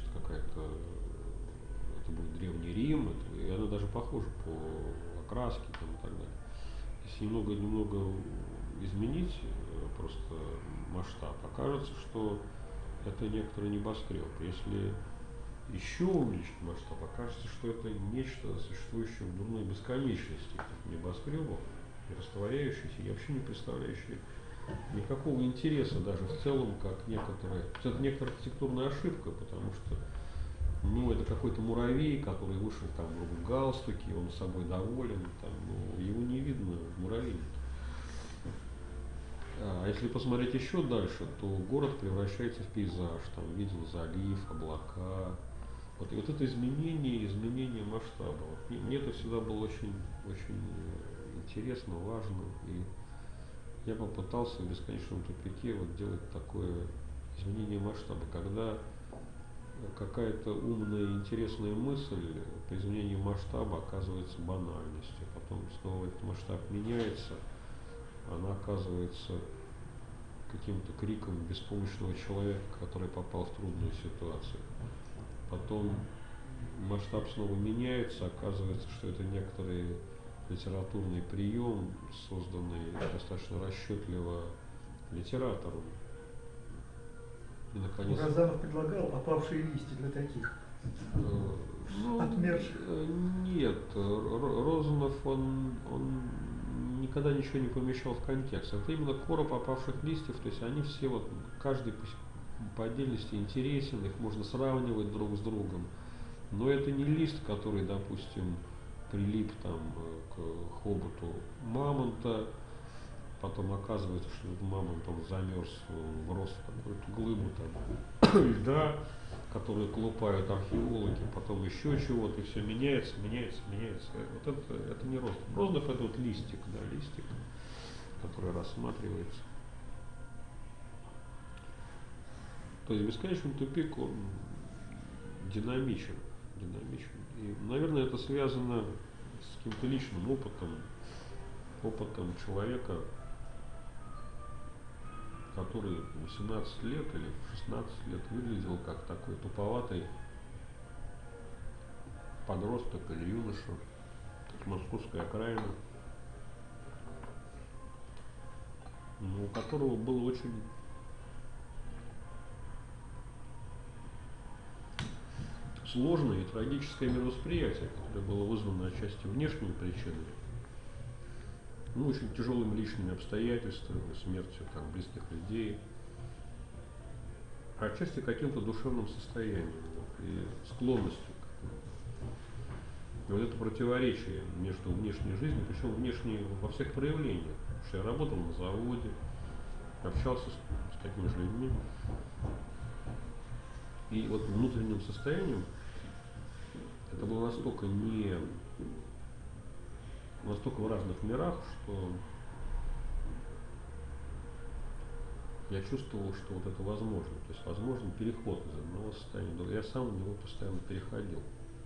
Speaker 1: это будет Древний Рим, и она даже похожа по окраске там, и так далее. Если немного изменить просто масштаб, окажется, что это некоторый небоскреб. Если еще увеличить масштаб, окажется, что это нечто, существующее в дурной бесконечности этих небоскребов, и растворяющееся, и вообще не представляющее никакого интереса даже в целом, как это некоторая архитектурная ошибка, потому что это какой-то муравей, который вышел там в галстуке, он собой доволен, там, его не видно в муравейнике. А если посмотреть еще дальше, то город превращается в пейзаж, там виден залив, облака. И вот это изменение масштаба. Мне это всегда было очень, очень интересно, важно. И я попытался в бесконечном тупике вот делать такое изменение масштаба, когда какая-то умная интересная мысль при изменении масштаба оказывается банальностью, потом снова этот масштаб меняется, она оказывается каким-то криком беспомощного человека, который попал в трудную ситуацию. Потом масштаб снова меняется, оказывается, что это некоторый литературный прием, созданный достаточно расчетливо литератором. И, наконец,
Speaker 3: Уразанов предлагал опавшие листья для таких. Отмерших.
Speaker 1: Нет, Розанов, он никогда ничего не помещал в контекст. Это именно короб опавших листьев, то есть они все, вот, каждый по отдельности интересен, их можно сравнивать друг с другом. Но это не лист, который, допустим, прилип там к хоботу мамонта, потом оказывается, что этот мамонт он замерз, врос в какую-то глыбу там льда, которую колупают археологи, потом еще чего-то, и все меняется. Вот это не Рознов. Рознов это вот листик, да, листик, который рассматривается. То есть бесконечный тупик, он динамичен. И, наверное, это связано с каким-то личным опытом человека, который в 18 лет или в 16 лет выглядел как такой туповатый подросток или юноша с московской окраины, у которого было очень сложное и трагическое мировосприятие, которое было вызвано отчасти внешними причинами, очень тяжелыми личными обстоятельствами, смертью там близких людей, а отчасти каким-то душевным состоянием и склонностью к этому. И вот это противоречие между внешней жизнью, причем внешней во всех проявлениях, потому что я работал на заводе, общался с такими же людьми, и вот внутренним состоянием это было настолько в разных мирах, что я чувствовал, что вот это возможно. То есть возможен переход из одного состояния в другое. Я сам в него постоянно переходил.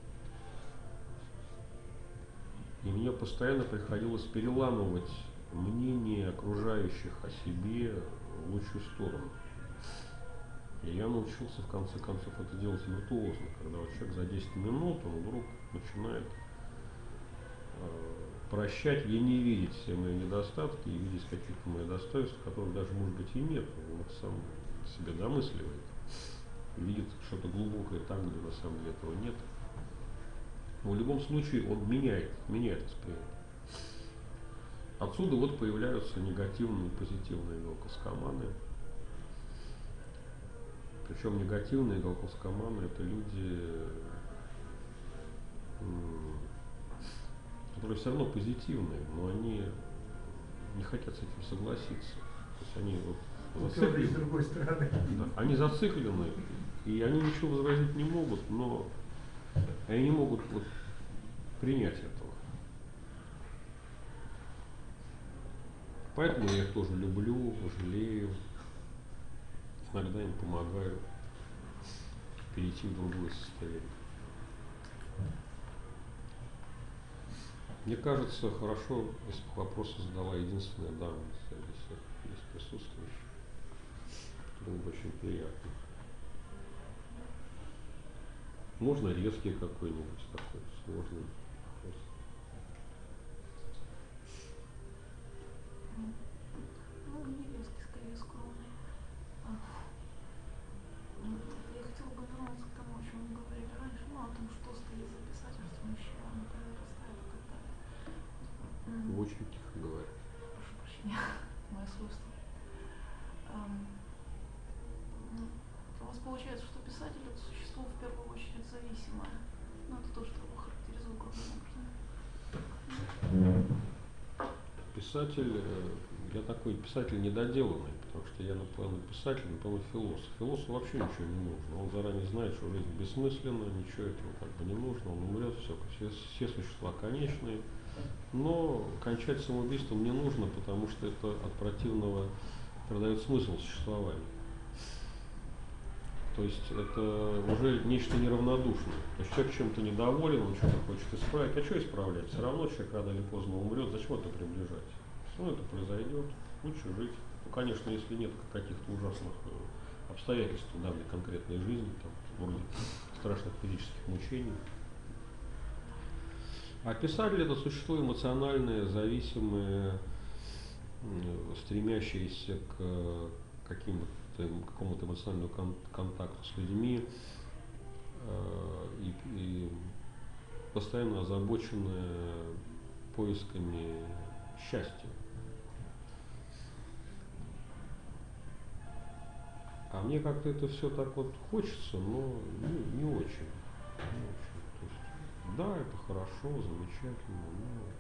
Speaker 1: И мне постоянно приходилось переламывать мнение окружающих о себе в лучшую сторону. И я научился в конце концов это делать виртуозно, когда вот человек за 10 минут он вдруг начинает прощать и не видеть все мои недостатки, и видеть какие-то мои достоинства, которых даже, может быть, и нет, он их сам себе домысливает, видит что-то глубокое там, где на самом деле этого нет. Но в любом случае он меняет восприятие. Отсюда вот появляются негативные и позитивные голкоскоманы. Причем негативные голкоскоманы это люди, которые все равно позитивные, но они не хотят с этим согласиться. То есть они вот зациклены.
Speaker 3: С другой стороны.
Speaker 1: Да, они зациклены, и они ничего возразить не могут, но они не могут вот принять этого. Поэтому я их тоже люблю, жалею, иногда им помогаю перейти в другое состояние. Мне кажется, хорошо, если бы вопросы задала единственная дама здесь присутствующая. Это было бы очень приятно. Можно резкий какой-нибудь такой сложный вопрос.
Speaker 8: Не резкий, скорее скромный. Я хотела бы вернуться к тому, о чем мы говорили раньше, о том, что стоит за писательством, еще оно прорастает и так далее.
Speaker 1: Вы очень тихо говорите.
Speaker 8: Прошу прощения, мое свойство. У вас получается, что писатель это существо в первую очередь зависимое. Это то, что его характеризует главным образом.
Speaker 1: Писатель, я такой писатель недоделанный, потому что я наполовину писатель, наполовину философ. Философу вообще ничего не нужно. Он заранее знает, что жизнь бессмысленна, ничего этого как бы не нужно, он умрет, все существа конечные, Но кончать самоубийством не нужно, потому что это от противного придает смысл существованию. То есть это уже нечто неравнодушное. То есть человек чем-то недоволен, он что-то хочет исправить. А что исправлять? Все равно человек рано или поздно умрет. Зачем это приближать? Все равно это произойдет. Лучше жить. Ну, конечно, если нет каких-то ужасных обстоятельств в данной конкретной жизни, там, вроде страшных физических мучений. А писатель — это существо эмоциональное, зависимое, стремящееся к какому-то эмоциональному контакту с людьми и постоянно озабоченное поисками счастья. А мне как-то это все так вот хочется, но не очень. Не очень. То есть, да, это хорошо, замечательно, но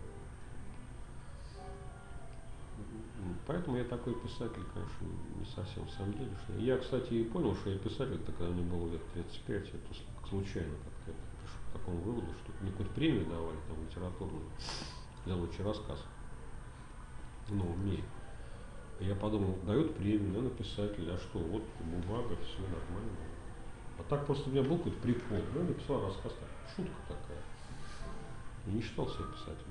Speaker 1: поэтому я такой писатель, конечно, не совсем в самом деле. Я, кстати, и понял, что я писатель, когда мне было лет 35, я просто случайно как-то пришел к такому выводу, что мне хоть премию давали, там, литературную, за лучший рассказ. Ну, мне. Я подумал, дают премию, наверное, писатель, а что, вот бумага, все нормально. А так просто у меня был какой-то прикол, я написал рассказ, так, шутка такая. Я не считал себя писателем.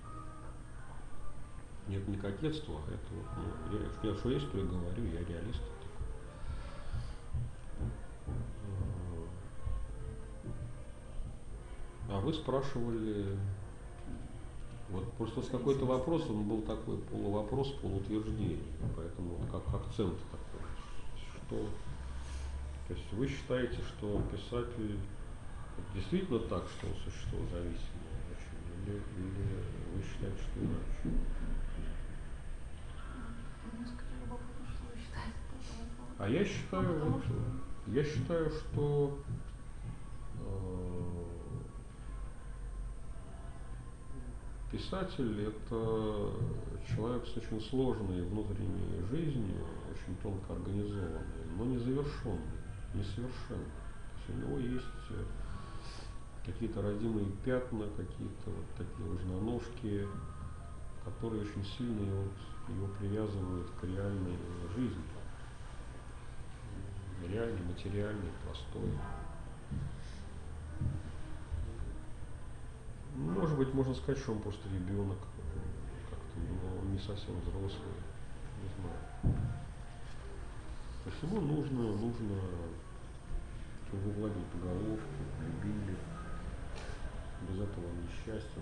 Speaker 1: Нет, не кокетство, а это вот, ну, я что есть, то и говорю, я реалист. А вы спрашивали, вот просто с какой-то вопрос, он был такой полувопрос, полутверждение, поэтому вот как акцент такой, что, то есть вы считаете, что писатель действительно так, что он существо зависимое очень, или вы считаете, что иначе?
Speaker 8: Мне скорее любопытно, что вы считаете по этому поводу.
Speaker 1: А я считаю,
Speaker 8: Потому что
Speaker 1: я считаю, что писатель — это человек с очень сложной внутренней жизнью, очень тонко организованный, но незавершенный, несовершенный. То есть у него есть какие-то родимые пятна, какие-то вот такие ложноножки, которые очень сильно его привязывают к реальной жизни. Реальной, материальной, простой. Может быть, можно сказать, что он просто ребенок, как-то, но не совсем взрослый, не знаю. То есть ему нужно, чтобы его гладили по головке, любили. Без этого он несчастен.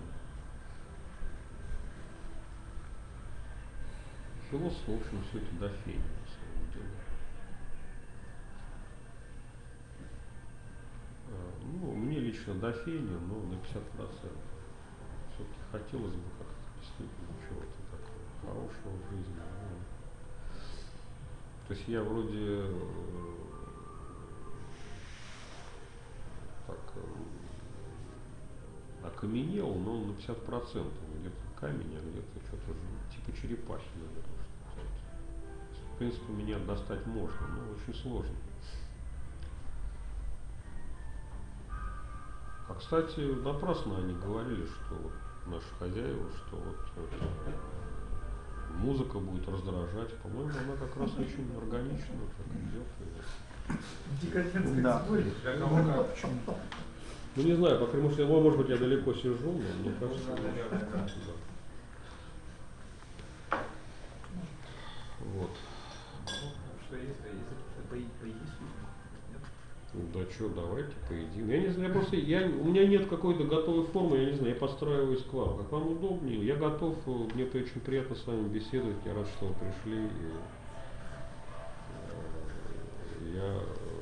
Speaker 1: Философ, в общем, все это до фени, на самом деле. Ну, мне лично до фени, но на 50%. Все-таки хотелось бы как-то действительно чего-то такого хорошего в жизни. Ну. То есть я вроде так окаменел, но на 50%. Где-то камень, а где-то что-то типа черепахи, наверное. В принципе, меня достать можно, но очень сложно. А, кстати, напрасно они говорили, что вот наши хозяева, что вот музыка будет раздражать. По-моему, она как раз очень органично так идет.
Speaker 3: Декадентская
Speaker 7: Да.
Speaker 3: история.
Speaker 1: Ну, не знаю, по крайней мере, может быть, я далеко сижу, но мне кажется,
Speaker 2: Наверное, да.
Speaker 1: да. Вот.
Speaker 2: Что есть, то есть.
Speaker 1: Да что, давайте поедим. Я не знаю, просто у меня нет какой-то готовой формы, я не знаю, я подстраиваюсь к вам. Как вам удобнее, я готов, мне очень приятно с вами беседовать, я рад, что вы пришли. Я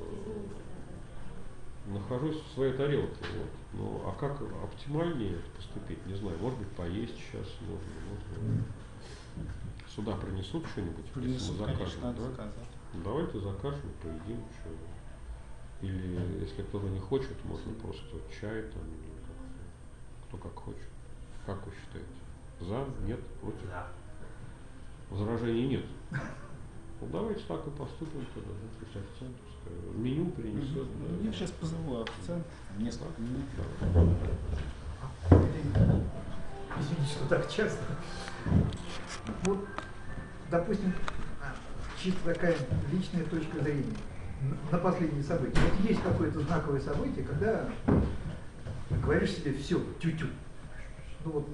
Speaker 1: нахожусь в своей тарелке. Вот. Ну, а как оптимальнее поступить, не знаю, может быть, поесть сейчас можно. Сюда принесут что-нибудь, если
Speaker 7: Принесут,
Speaker 1: мы закажем,
Speaker 7: конечно, надо
Speaker 1: да?
Speaker 7: заказать.
Speaker 1: Давайте закажем, поедим, что. Или если кто-то не хочет, можно просто чай там, или кто как хочет. Как вы считаете? За? Нет? Против?
Speaker 2: Да.
Speaker 1: Возражений нет. Ну давайте так и поступим тогда, да, пусть официант пускай меню принесет. Да.
Speaker 7: Я сейчас позову официант, несколько минут.
Speaker 1: Да.
Speaker 3: Извините, что так часто. Вот, допустим, чисто такая личная точка зрения на последние события. Вот есть какое-то знаковое событие, когда говоришь себе все, тю-тю. Ну вот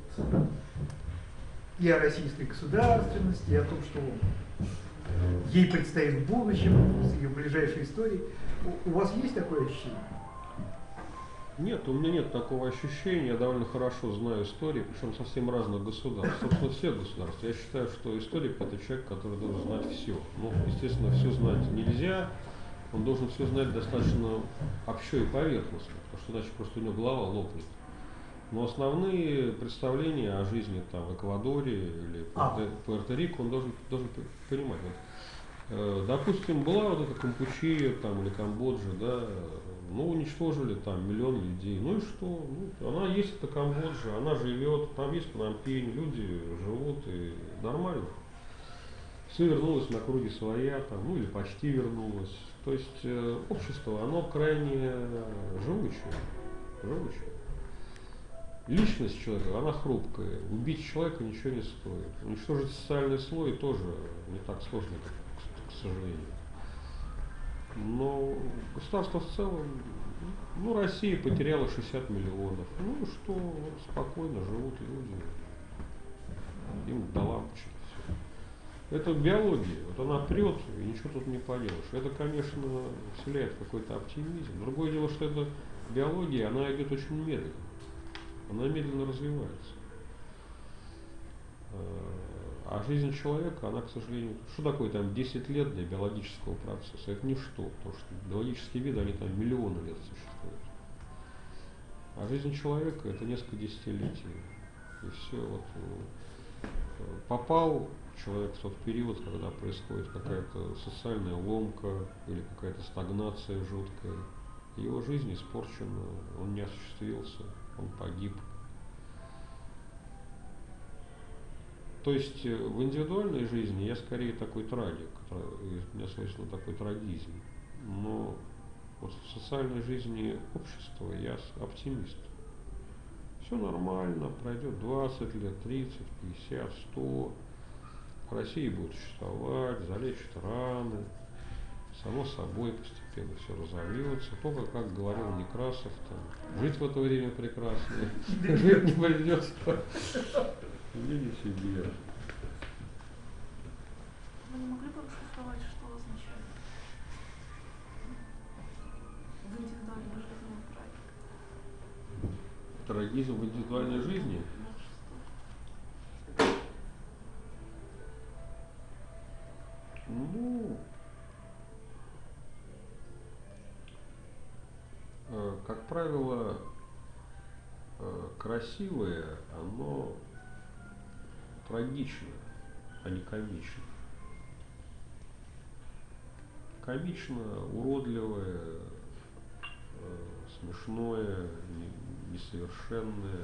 Speaker 3: и о российской государственности, и о том, что ей предстоит в будущем, с ее ближайшей историей. У вас есть такое ощущение?
Speaker 1: Нет, у меня нет такого ощущения, я довольно хорошо знаю истории, причем совсем разных государств, собственно, всех государств. Я считаю, что историк – это человек, который должен знать все. Ну, естественно, все знать нельзя, он должен все знать достаточно общо и поверхностно, потому что иначе просто у него голова лопнет. Но основные представления о жизни там, в Эквадоре или Пуэрто-Рико он должен понимать. Вот, допустим, была вот эта Кампучия там, или Камбоджа, да, ну, уничтожили там миллион людей. Ну и что? Ну, она есть, это Камбоджа, она живет, там есть Пномпень, люди живут и нормально. Все вернулось на круги своя, там, ну или почти вернулось. То есть общество, оно крайне живучее. Личность человека, она хрупкая. Убить человека ничего не стоит. Уничтожить социальный слой тоже не так сложно, к сожалению. Но государство в целом, ну, Россия потеряла 60 миллионов. Ну что, вот, спокойно живут люди. Им до лампочки все. Это биология. Вот она прет, и ничего тут не поделаешь. Это, конечно, вселяет какой-то оптимизм. Другое дело, что эта биология, она идет очень медленно. Она медленно развивается. А жизнь человека, она, к сожалению, что такое там 10 лет для биологического процесса? Это ничто, потому что биологические виды, они там миллионы лет существуют. А жизнь человека это несколько десятилетий. И все, вот попал человек в тот период, когда происходит какая-то социальная ломка или какая-то стагнация жуткая. Его жизнь испорчена, он не осуществился, он погиб. То есть в индивидуальной жизни я скорее такой трагик, у меня свойственно такой трагизм. Но вот в социальной жизни общества я оптимист. Все нормально, пройдет 20 лет, 30, 50, 100. Россия будет существовать, залечит раны. Само собой постепенно все разовьется. Только, как говорил Некрасов, там, жить в это время прекрасно, жить не придется. Или себе.
Speaker 8: Вы не могли бы расшифровать, что означает в индивидуальной жизни трагик?
Speaker 1: Трагизм в индивидуальной жизни? Ну, как правило, красивое, оно трагично, а не комично. Комично, уродливое, смешное, несовершенное.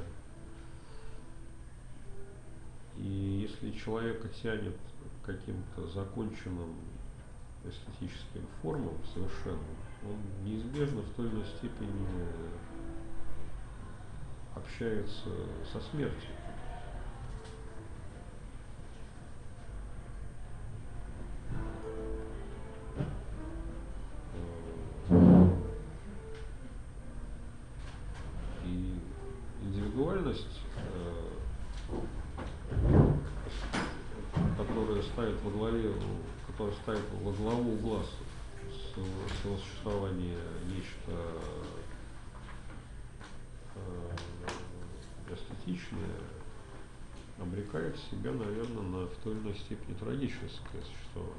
Speaker 1: И если человека тянет к каким-то законченным эстетическим формам совершенным, он неизбежно в той или иной степени общается со смертью. И индивидуальность, которая ставит во главе, которая ставит во главу угла своего существования нечто эстетичное, обрекает себя, наверное, на в той или иной степени трагическое существование.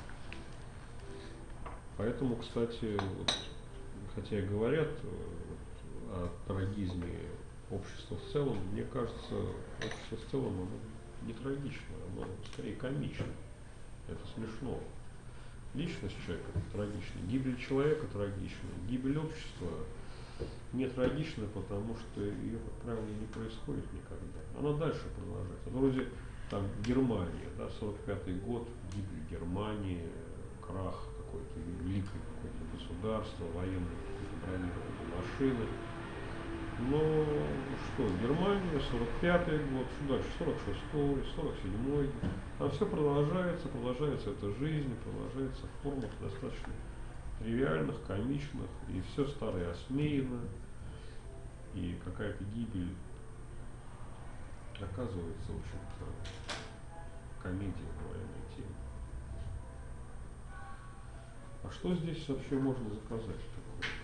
Speaker 1: Поэтому, кстати, вот, хотя и говорят о трагизме общества в целом, мне кажется, общество в целом оно не трагично, оно скорее комично. Это смешно. Личность человека трагична, гибель человека трагична, гибель общества не трагична, потому что ее, как правило, не происходит никогда. Она дальше продолжается. Это вроде там Германия, да, 45-й год, гибель Германии, крах какой-то великое какое-то государство, военные какие-то бронированные машины. Ну что, Германия, 45-й год, что дальше, 46-й, 47-й. Там все продолжается эта жизнь, продолжается в формах достаточно тривиальных, комичных, и все старое осмеяно, и какая-то гибель оказывается, в общем-то, комедией на военной теме. А что здесь вообще можно заказать такое?